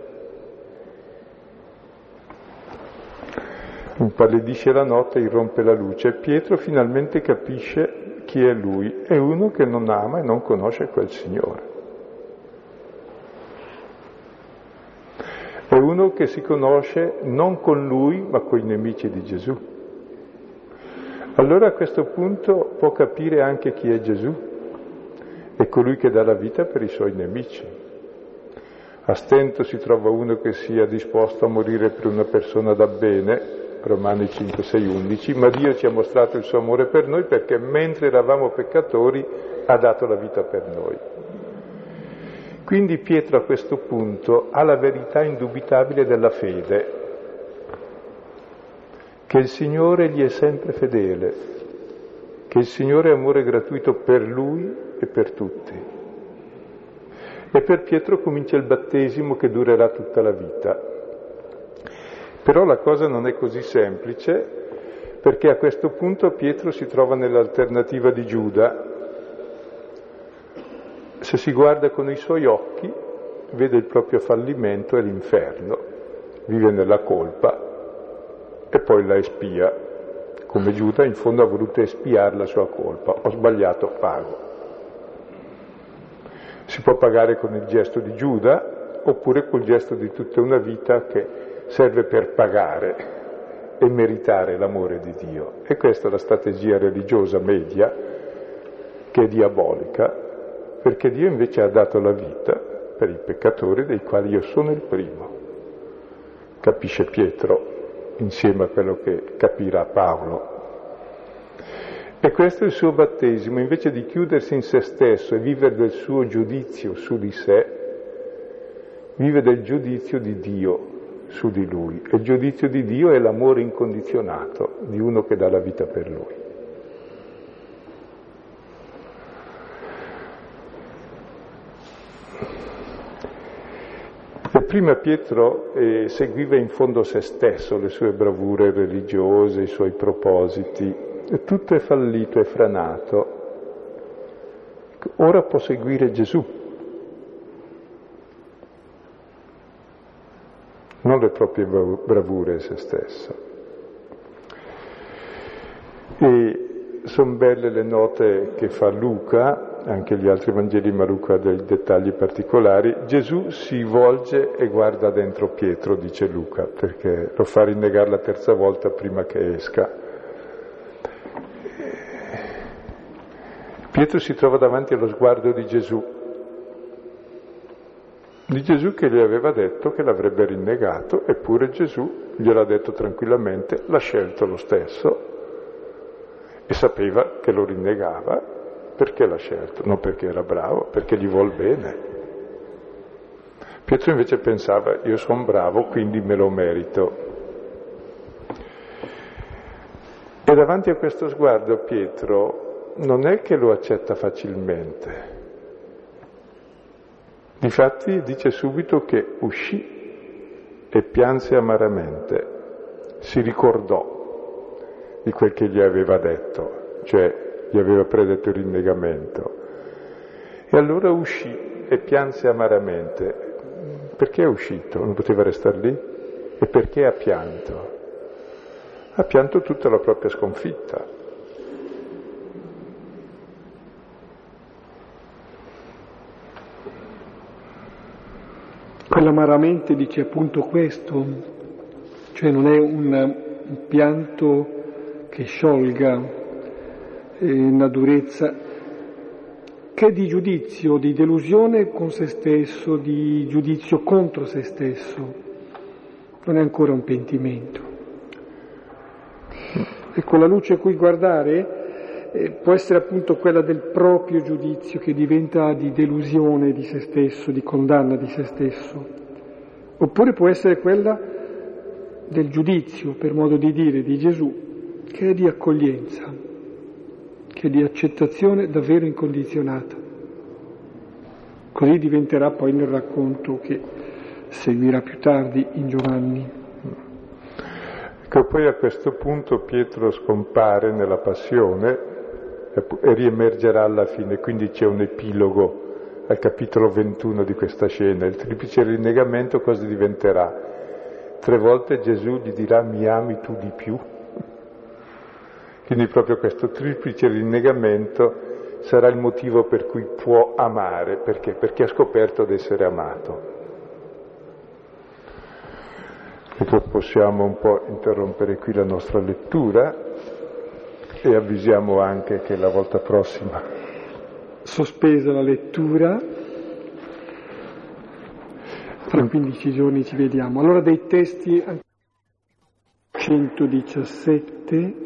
Impallidisce la notte, irrompe la luce e Pietro finalmente capisce chi è lui, è uno che non ama e non conosce quel Signore. È uno che si conosce non con lui ma con i nemici di Gesù. Allora a questo punto può capire anche chi è Gesù, è colui che dà la vita per i suoi nemici. A stento si trova uno che sia disposto a morire per una persona da bene, Romani cinque, sei, undici, ma Dio ci ha mostrato il suo amore per noi perché mentre eravamo peccatori ha dato la vita per noi. Quindi Pietro a questo punto ha la verità indubitabile della fede, che il Signore gli è sempre fedele, che il Signore è amore gratuito per lui e per tutti. E per Pietro comincia il battesimo che durerà tutta la vita. Però la cosa non è così semplice, perché a questo punto Pietro si trova nell'alternativa di Giuda. Se si guarda con i suoi occhi, vede il proprio fallimento e l'inferno, vive nella colpa e poi la espia, come Giuda in fondo ha voluto espiare la sua colpa. Ho sbagliato, pago. Si può pagare con il gesto di Giuda oppure col gesto di tutta una vita che serve per pagare e meritare l'amore di Dio. E questa è la strategia religiosa media, che è diabolica, perché Dio invece ha dato la vita per i peccatori, dei quali io sono il primo. Capisce Pietro, insieme a quello che capirà Paolo. E questo è il suo battesimo, invece di chiudersi in se stesso e vivere del suo giudizio su di sé, vive del giudizio di Dio su di lui. E il giudizio di Dio è l'amore incondizionato di uno che dà la vita per lui. E prima Pietro eh, seguiva in fondo se stesso, le sue bravure religiose, i suoi propositi, e tutto è fallito, è franato. Ora può seguire Gesù, non le proprie bravure se stesso. E sono belle le note che fa Luca, anche gli altri Vangeli, ma Luca ha dei dettagli particolari. Gesù si volge e guarda dentro Pietro, dice Luca, perché lo fa rinnegare la terza volta prima che esca. Pietro si trova davanti allo sguardo di Gesù, di Gesù che gli aveva detto che l'avrebbe rinnegato, eppure Gesù gliel'ha detto tranquillamente, l'ha scelto lo stesso e sapeva che lo rinnegava. Perché l'ha scelto? Non perché era bravo, perché gli vuol bene. Pietro invece pensava, io sono bravo, quindi me lo merito. E davanti a questo sguardo Pietro non è che lo accetta facilmente. Difatti dice subito che uscì e pianse amaramente, si ricordò di quel che gli aveva detto, cioè gli aveva predetto il rinnegamento. E allora uscì e pianse amaramente. Perché è uscito? Non poteva restare lì? E perché ha pianto? Ha pianto tutta la propria sconfitta. Quell'amaramente dice appunto questo, cioè non è un, un pianto che sciolga, una durezza che è di giudizio, di delusione con se stesso, di giudizio contro se stesso, non è ancora un pentimento. Ecco, la luce a cui guardare eh, può essere appunto quella del proprio giudizio che diventa di delusione di se stesso, di condanna di se stesso, oppure può essere quella del giudizio, per modo di dire, di Gesù, che è di accoglienza, che è di accettazione davvero incondizionata. Così diventerà poi nel racconto che seguirà più tardi in Giovanni. Ecco, poi a questo punto Pietro scompare nella passione e riemergerà alla fine, quindi c'è un epilogo al capitolo ventuno di questa scena. Il triplice rinnegamento cosa diventerà? Tre volte Gesù gli dirà mi ami tu di più? Quindi proprio questo triplice rinnegamento sarà il motivo per cui può amare, perché? Perché ha scoperto di essere amato. Ecco, possiamo un po' interrompere qui la nostra lettura e avvisiamo anche che la volta prossima. Sospesa la lettura, tra quindici giorni ci vediamo. Allora dei testi centodiciassette,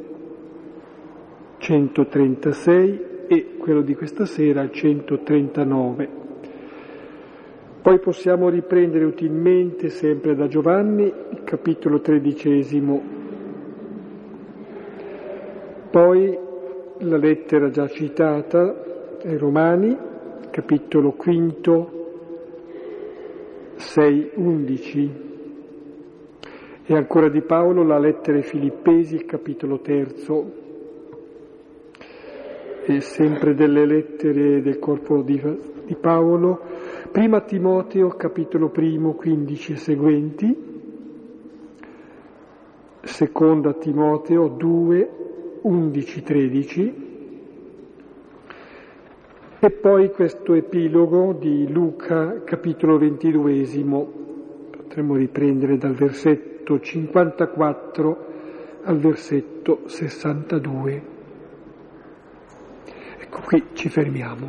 centotrentasei e quello di questa sera il centotrentanove. Poi possiamo riprendere utilmente sempre da Giovanni il capitolo tredicesimo, poi la lettera già citata ai Romani, capitolo quinto, sei undici, e ancora di Paolo la lettera ai Filippesi, capitolo terzo, e sempre delle lettere del corpo di, di Paolo, prima Timoteo, capitolo primo, quindici e seguenti, seconda Timoteo due, undici, tredici, e poi questo epilogo di Luca, capitolo ventiduesimo, potremmo riprendere dal versetto cinquantaquattro al versetto sessantadue. Ecco, qui ci fermiamo.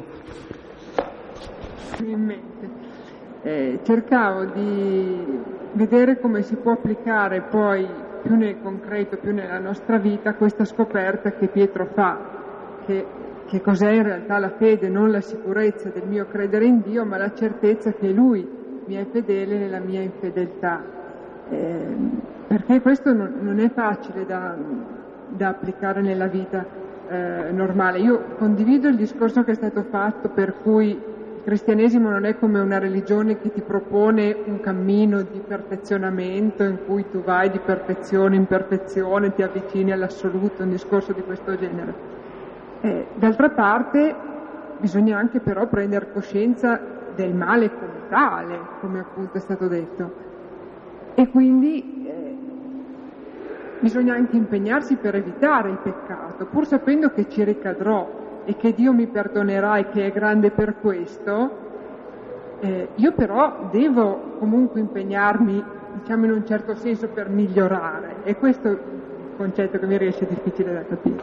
In mente. Eh, cercavo di vedere come si può applicare poi più nel concreto, più nella nostra vita, questa scoperta che Pietro fa, che, che cos'è in realtà la fede, non la sicurezza del mio credere in Dio, ma la certezza che Lui mi è fedele nella mia infedeltà. Eh, perché questo non, non è facile da, da applicare nella vita eh, normale. Io condivido il discorso che è stato fatto per cui cristianesimo non è come una religione che ti propone un cammino di perfezionamento in cui tu vai di perfezione in perfezione, ti avvicini all'assoluto, un discorso di questo genere. Eh, d'altra parte bisogna anche però prendere coscienza del male come tale, come appunto è stato detto, e quindi eh, bisogna anche impegnarsi per evitare il peccato, pur sapendo che ci ricadrò e che Dio mi perdonerà e che è grande per questo. Eh, io però devo comunque impegnarmi, diciamo in un certo senso, per migliorare, e questo è il concetto che mi riesce difficile da capire.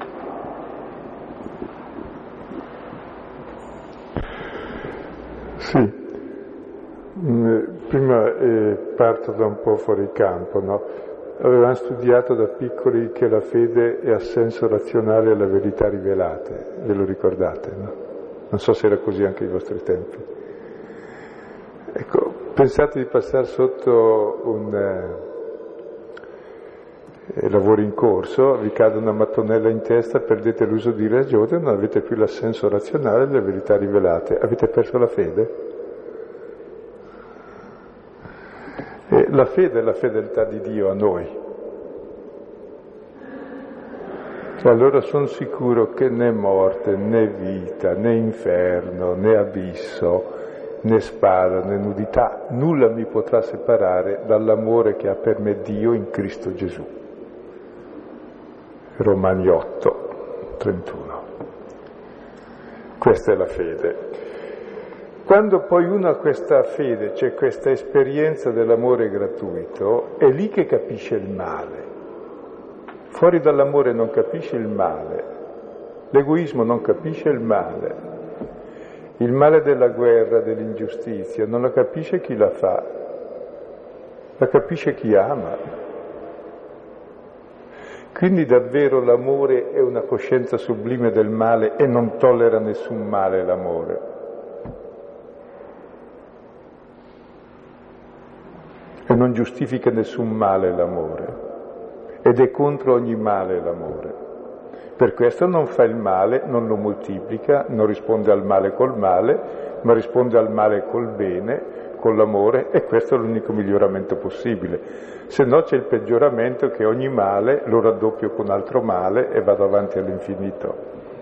Sì, prima eh, parto da un po' fuori campo, no? Avevamo studiato da piccoli che la fede è assenso razionale alle verità rivelate, ve lo ricordate, no? Non so se era così anche ai vostri tempi. Ecco, pensate di passare sotto un eh, lavoro in corso, vi cade una mattonella in testa, perdete l'uso di ragione, non avete più l'assenso razionale alle verità rivelate, avete perso la fede. E la fede è la fedeltà di Dio a noi. E allora sono sicuro che né morte, né vita, né inferno, né abisso, né spada, né nudità, nulla mi potrà separare dall'amore che ha per me Dio in Cristo Gesù. Romani otto, trentuno. Questa è la fede. Quando poi uno ha questa fede, c'è questa esperienza dell'amore gratuito, è lì che capisce il male. Fuori dall'amore non capisce il male, l'egoismo non capisce il male, il male della guerra, dell'ingiustizia, non la capisce chi la fa, la capisce chi ama. Quindi davvero l'amore è una coscienza sublime del male e non tollera nessun male l'amore. E non giustifica nessun male l'amore, ed è contro ogni male l'amore. Per questo non fa il male, non lo moltiplica, non risponde al male col male, ma risponde al male col bene, con l'amore, e questo è l'unico miglioramento possibile. Se no c'è il peggioramento, che ogni male lo raddoppio con altro male e vado avanti all'infinito.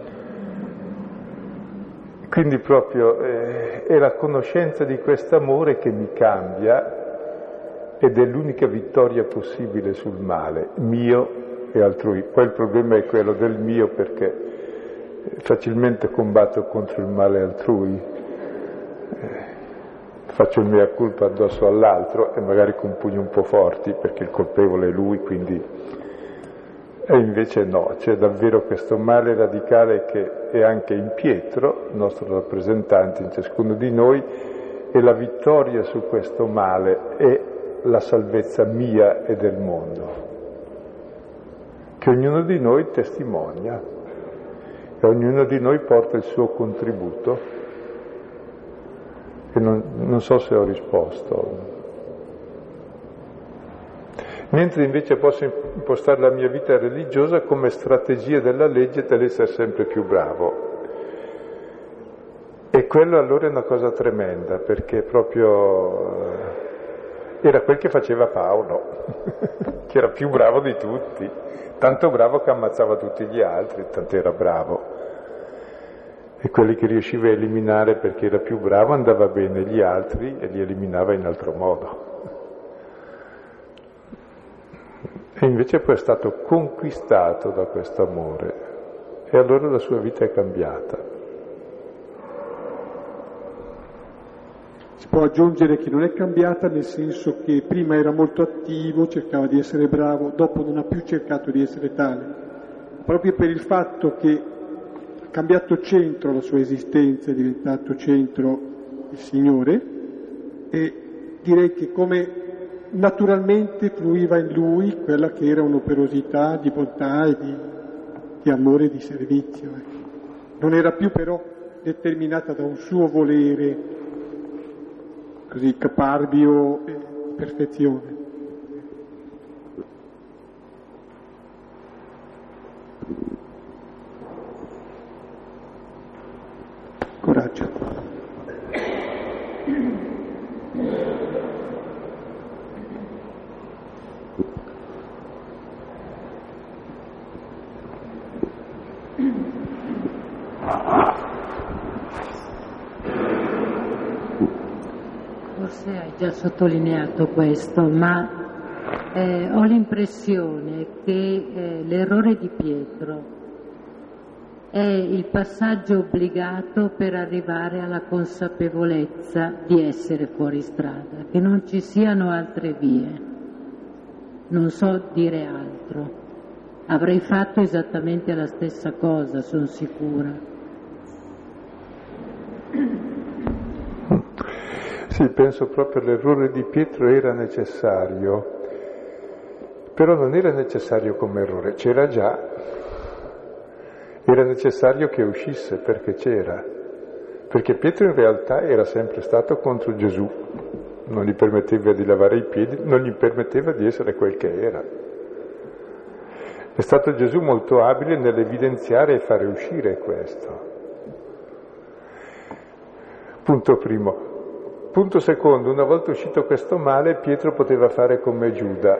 Quindi proprio eh, è la conoscenza di quest'amore che mi cambia, ed è l'unica vittoria possibile sul male, mio e altrui. Poi il problema è quello del mio, perché facilmente combatto contro il male altrui, eh, faccio il mea culpa addosso all'altro e magari con pugni un po' forti, perché il colpevole è lui, quindi... E invece no, c'è davvero questo male radicale che è anche in Pietro, nostro rappresentante in ciascuno di noi, e la vittoria su questo male è la salvezza mia e del mondo, che ognuno di noi testimonia, e ognuno di noi porta il suo contributo. E non, non so se ho risposto. Mentre invece posso impostare la mia vita religiosa come strategia della legge dell'essere sempre più bravo. E quello allora è una cosa tremenda, perché proprio... era quel che faceva Paolo, che era più bravo di tutti, tanto bravo che ammazzava tutti gli altri, tanto era bravo. E quelli che riusciva a eliminare perché era più bravo andava bene, gli altri e li eliminava in altro modo. E invece poi è stato conquistato da questo amore, e allora la sua vita è cambiata. Si può aggiungere che non è cambiata nel senso che prima era molto attivo, cercava di essere bravo, dopo non ha più cercato di essere tale, proprio per il fatto che ha cambiato centro la sua esistenza, è diventato centro il Signore, e direi che come naturalmente fluiva in lui quella che era un'operosità di bontà e di, di amore e di servizio. Ecco. Non era più però determinata da un suo volere così caparbio e perfezione. Coraggio. forse hai già sottolineato questo, ma eh, ho l'impressione che eh, l'errore di Pietro è il passaggio obbligato per arrivare alla consapevolezza di essere fuori strada, che non ci siano altre vie. Non so dire altro. Avrei fatto esattamente la stessa cosa, sono sicura. Sì, penso proprio l'errore di Pietro era necessario, però non era necessario come errore, c'era già, era necessario che uscisse perché c'era, perché Pietro in realtà era sempre stato contro Gesù, non gli permetteva di lavare i piedi, non gli permetteva di essere quel che era. È stato Gesù molto abile nell'evidenziare e fare uscire questo. Punto primo. Punto secondo, una volta uscito questo male, Pietro poteva fare come Giuda.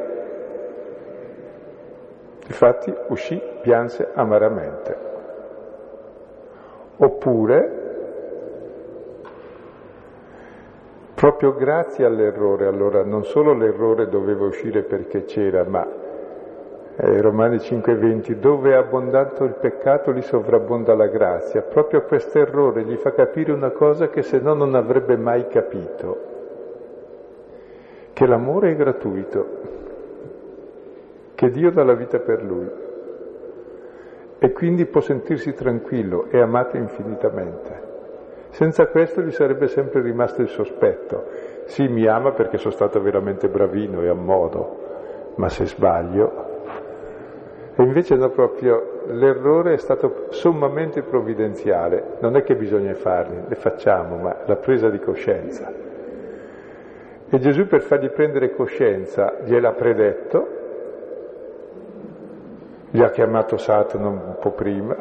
Infatti uscì, pianse amaramente. Oppure, proprio grazie all'errore, allora non solo l'errore doveva uscire perché c'era, ma eh, Romani cinque venti, dove è abbondato il peccato lì sovrabbonda la grazia. Proprio questo errore gli fa capire una cosa che se no non avrebbe mai capito, che l'amore è gratuito, che Dio dà la vita per lui e quindi può sentirsi tranquillo e amato infinitamente. Senza questo gli sarebbe sempre rimasto il sospetto: sì, mi ama perché sono stato veramente bravino e a modo, ma se sbaglio... E invece no, proprio l'errore è stato sommamente provvidenziale, non è che bisogna farli, le facciamo, ma la presa di coscienza. E Gesù, per fargli prendere coscienza, gliel'ha predetto, gli ha chiamato Satana un po' prima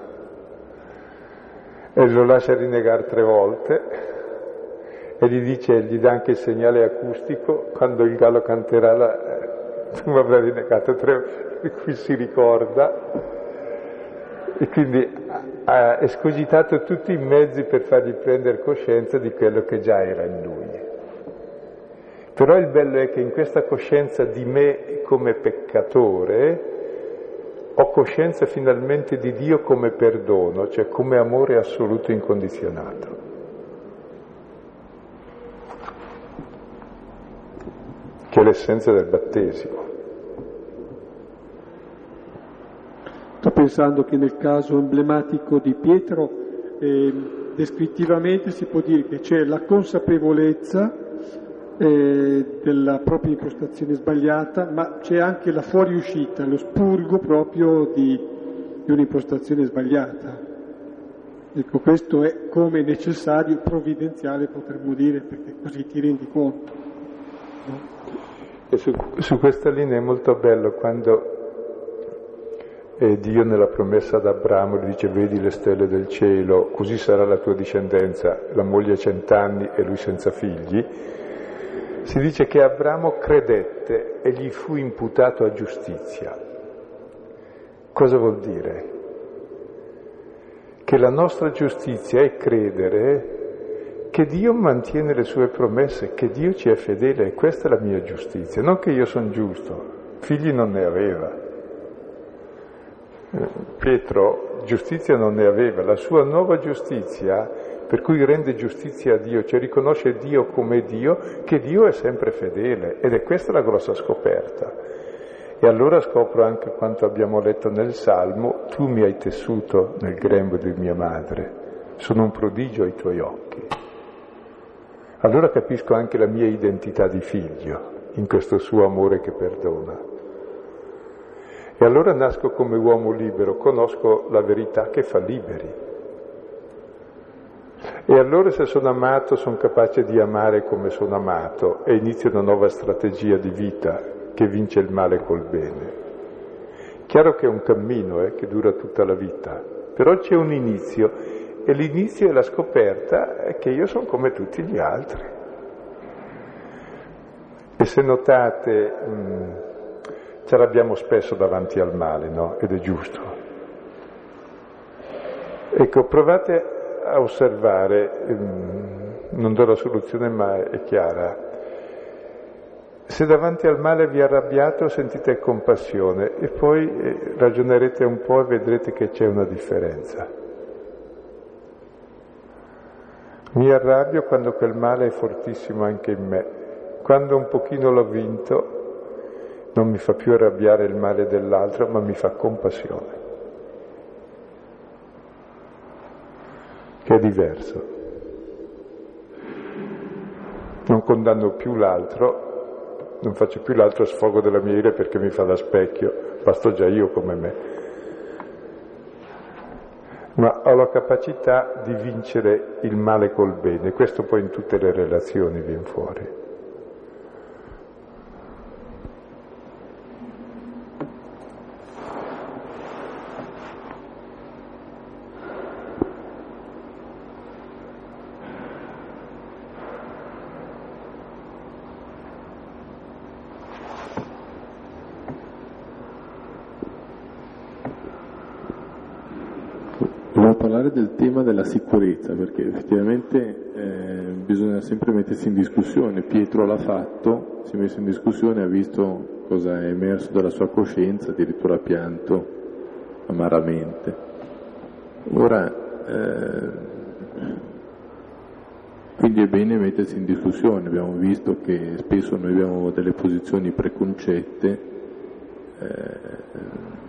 e lo lascia rinnegare tre volte e gli dice, gli dà anche il segnale acustico: quando il gallo canterà la... tu mi avrai rinnegato tre volte. E qui si ricorda, e quindi ha escogitato tutti i mezzi per fargli prendere coscienza di quello che già era in lui. Però il bello è che in questa coscienza di me come peccatore ho coscienza finalmente di Dio come perdono, cioè come amore assoluto incondizionato. Che è l'essenza del battesimo. Sto pensando che nel caso emblematico di Pietro, eh, descrittivamente si può dire che c'è la consapevolezza eh, della propria impostazione sbagliata, ma c'è anche la fuoriuscita, lo spurgo proprio di, di un'impostazione sbagliata. Ecco, questo è come necessario, provvidenziale potremmo dire, perché così ti rendi conto. No? E su, su questa linea è molto bello quando e Dio nella promessa ad Abramo gli dice: vedi le stelle del cielo, così sarà la tua discendenza, la moglie a cent'anni e lui senza figli. Si dice che Abramo credette e gli fu imputato a giustizia. Cosa vuol dire? Che la nostra giustizia è credere che Dio mantiene le sue promesse, che Dio ci è fedele, e questa è la mia giustizia, non che io sono giusto, figli non ne aveva. Pietro giustizia non ne aveva, la sua nuova giustizia, per cui rende giustizia a Dio, cioè riconosce Dio come Dio, che Dio è sempre fedele, ed è questa la grossa scoperta. E allora scopro anche quanto abbiamo letto nel Salmo: tu mi hai tessuto nel grembo di mia madre, sono un prodigio ai tuoi occhi. Allora capisco anche la mia identità di figlio in questo suo amore che perdona. E allora nasco come uomo libero, conosco la verità che fa liberi. E allora, se sono amato, sono capace di amare come sono amato e inizio una nuova strategia di vita che vince il male col bene. Chiaro che è un cammino eh, che dura tutta la vita, però c'è un inizio, e l'inizio è la scoperta che io sono come tutti gli altri. E se notate... Mh, ce l'abbiamo spesso davanti al male, no? Ed è giusto. Ecco, provate a osservare, non do la soluzione ma è chiara. Se davanti al male vi arrabbiate sentite compassione e poi eh, ragionerete un po' e vedrete che c'è una differenza. Mi arrabbio quando quel male è fortissimo anche in me. Quando un pochino l'ho vinto non mi fa più arrabbiare il male dell'altro, ma mi fa compassione, che è diverso. Non condanno più l'altro, non faccio più l'altro sfogo della mia ira perché mi fa da specchio, basto già io come me. Ma ho la capacità di vincere il male col bene, questo poi in tutte le relazioni viene fuori. Parlare del tema della sicurezza, perché effettivamente eh, bisogna sempre mettersi in discussione. Pietro l'ha fatto, si è messo in discussione, ha visto cosa è emerso dalla sua coscienza, addirittura ha pianto amaramente. Ora, eh, quindi è bene mettersi in discussione. Abbiamo visto che spesso noi abbiamo delle posizioni preconcette, eh,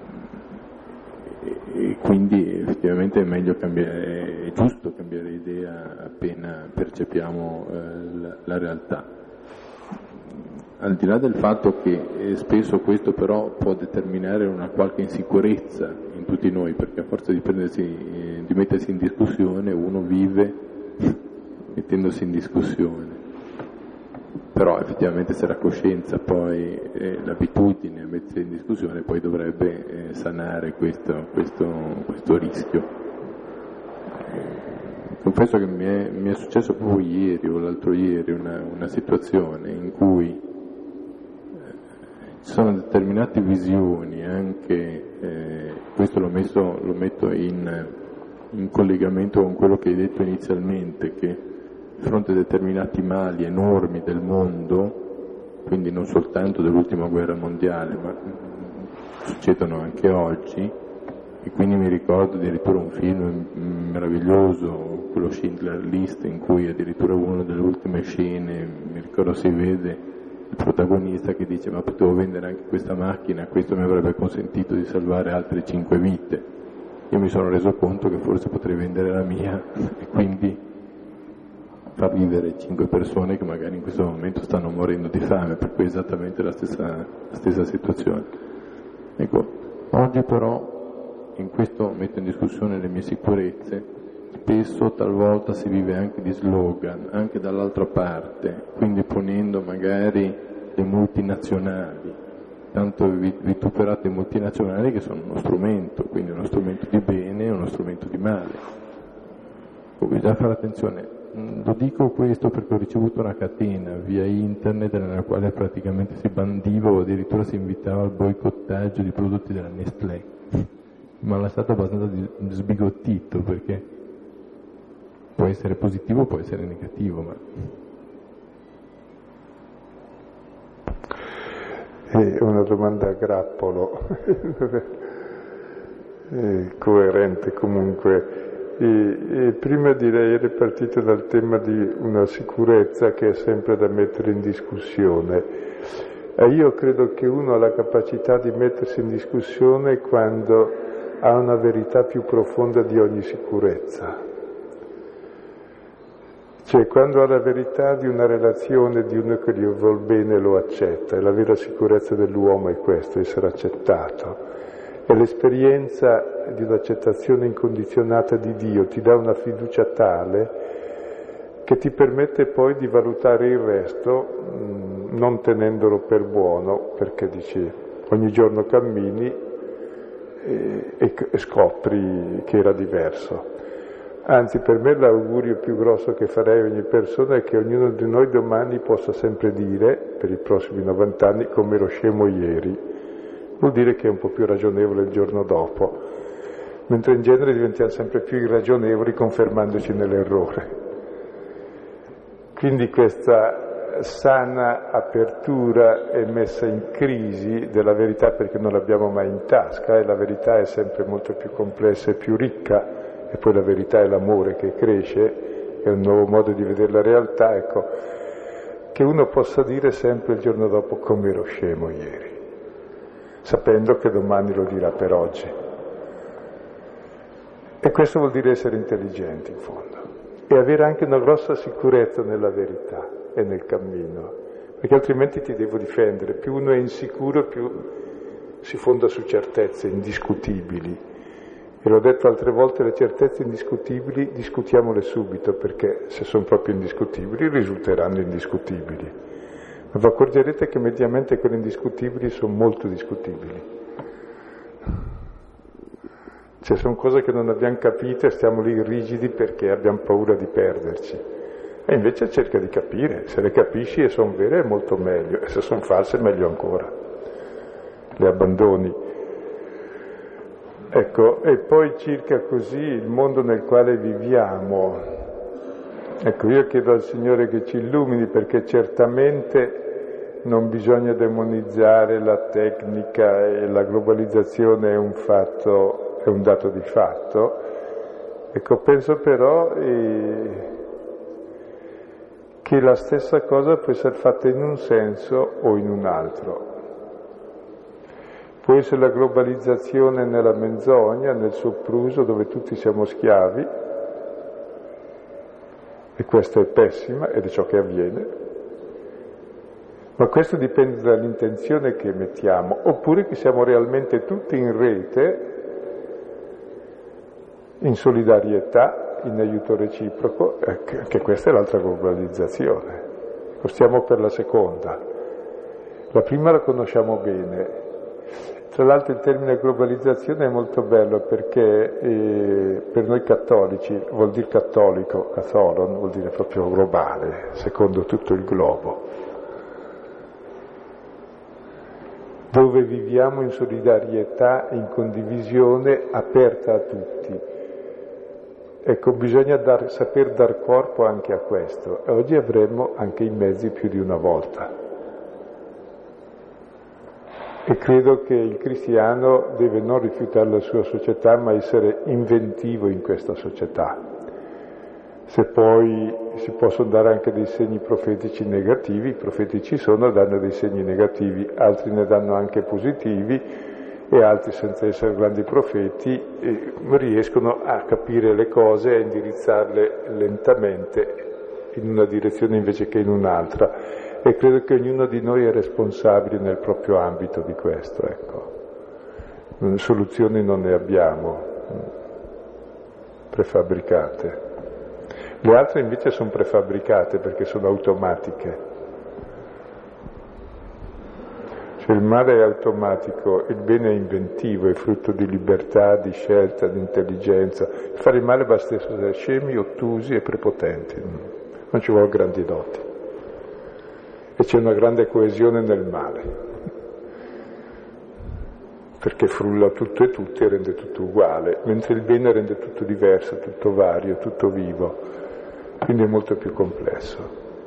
e quindi effettivamente è meglio cambiare, è giusto cambiare idea appena percepiamo eh, la, la realtà. Al di là del fatto che eh, spesso questo però può determinare una qualche insicurezza in tutti noi, perché a forza di, prendersi, eh, di mettersi in discussione uno vive mettendosi in discussione. Però effettivamente se la coscienza poi, eh, l'abitudine a mettersi in discussione poi dovrebbe eh, sanare questo, questo, questo rischio. Eh, confesso che mi è, mi è successo proprio ieri o l'altro ieri una, una situazione in cui eh, ci sono determinate visioni, anche eh, questo l'ho, messo, lo metto in, in collegamento con quello che hai detto inizialmente, che di fronte a determinati mali enormi del mondo, quindi non soltanto dell'ultima guerra mondiale, ma succedono anche oggi, e quindi mi ricordo addirittura un film meraviglioso, quello Schindler List, in cui addirittura una delle ultime scene, mi ricordo si vede il protagonista che dice ma potevo vendere anche questa macchina, questo mi avrebbe consentito di salvare altre cinque vite. Io mi sono reso conto che forse potrei vendere la mia e quindi far vivere cinque persone che magari in questo momento stanno morendo di fame, per cui è esattamente la stessa, la stessa situazione. Ecco, oggi però in questo metto in discussione le mie sicurezze, spesso talvolta si vive anche di slogan, anche dall'altra parte, quindi ponendo magari le multinazionali, tanto vituperate multinazionali che sono uno strumento, quindi uno strumento di bene e uno strumento di male. Bisogna fare attenzione. Lo dico questo perché ho ricevuto una catena via internet nella quale praticamente si bandiva o addirittura si invitava al boicottaggio di prodotti della Nestlé. Mi ha lasciato abbastanza sbigottito perché può essere positivo, può essere negativo, ma... È una domanda a grappolo, è coerente comunque. E, e prima direi eri partito dal tema di una sicurezza che è sempre da mettere in discussione. E io credo che uno ha la capacità di mettersi in discussione quando ha una verità più profonda di ogni sicurezza. Cioè quando ha la verità di una relazione, di uno che gli vuol bene lo accetta, e la vera sicurezza dell'uomo è questo, essere accettato. E l'esperienza di un'accettazione incondizionata di Dio ti dà una fiducia tale che ti permette poi di valutare il resto mh, non tenendolo per buono, perché dici ogni giorno cammini e, e scopri che era diverso. Anzi, per me l'augurio più grosso che farei a ogni persona è che ognuno di noi domani possa sempre dire, per i prossimi novanta anni, come ero scemo ieri. Vuol dire che è un po' più ragionevole il giorno dopo, mentre in genere diventiamo sempre più irragionevoli confermandoci nell'errore. Quindi questa sana apertura e messa in crisi della verità, perché non l'abbiamo mai in tasca, e la verità è sempre molto più complessa e più ricca, e poi la verità è l'amore che cresce, è un nuovo modo di vedere la realtà, ecco, che uno possa dire sempre il giorno dopo come ero scemo ieri, sapendo che domani lo dirà per oggi. E questo vuol dire essere intelligenti in fondo, e avere anche una grossa sicurezza nella verità e nel cammino, perché altrimenti ti devo difendere. Più uno è insicuro, più si fonda su certezze indiscutibili. E l'ho detto altre volte, le certezze indiscutibili discutiamole subito, perché se sono proprio indiscutibili risulteranno indiscutibili. Ma vi accorgerete che mediamente quelle indiscutibili sono molto discutibili. Cioè sono cose che non abbiamo capito e stiamo lì rigidi perché abbiamo paura di perderci. E invece cerca di capire, se le capisci e sono vere è molto meglio, e se sono false è meglio ancora. Le abbandoni. Ecco, e poi circa così il mondo nel quale viviamo. Ecco, io chiedo al Signore che ci illumini, perché certamente non bisogna demonizzare la tecnica, e la globalizzazione è un fatto, è un dato di fatto. Ecco, penso però eh, che la stessa cosa può essere fatta in un senso o in un altro. Può essere la globalizzazione nella menzogna, nel sopruso, dove tutti siamo schiavi, e questo è pessima ed è ciò che avviene, ma questo dipende dall'intenzione che mettiamo, oppure che siamo realmente tutti in rete, in solidarietà, in aiuto reciproco, che questa è l'altra globalizzazione. Stiamo per la seconda. La prima la conosciamo bene. Tra l'altro il termine globalizzazione è molto bello, perché eh, per noi cattolici vuol dire cattolico, catholon, vuol dire proprio globale, secondo tutto il globo, dove viviamo in solidarietà, in condivisione aperta a tutti. Ecco, bisogna dar, saper dar corpo anche a questo, e oggi avremo anche i mezzi più di una volta. E credo che il cristiano deve non rifiutare la sua società, ma essere inventivo in questa società. Se poi si possono dare anche dei segni profetici negativi, i profeti ci sono, danno dei segni negativi, altri ne danno anche positivi, e altri, senza essere grandi profeti, eh, riescono a capire le cose e a indirizzarle lentamente in una direzione invece che in un'altra. E credo che ognuno di noi è responsabile nel proprio ambito di questo, ecco. Soluzioni non ne abbiamo, prefabbricate. Le altre invece sono prefabbricate perché sono automatiche. Cioè il male è automatico, il bene è inventivo, è frutto di libertà, di scelta, di intelligenza. Per fare il male basta essere scemi, ottusi e prepotenti, non ci vuole grandi doti. E c'è una grande coesione nel male, perché frulla tutto e tutti e rende tutto uguale, mentre il bene rende tutto diverso, tutto vario, tutto vivo, quindi è molto più complesso.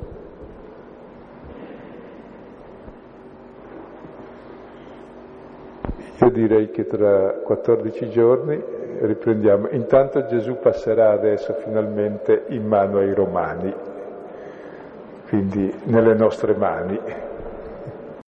Io direi che tra quattordici giorni riprendiamo. Intanto Gesù passerà adesso finalmente in mano ai Romani, quindi nelle nostre mani.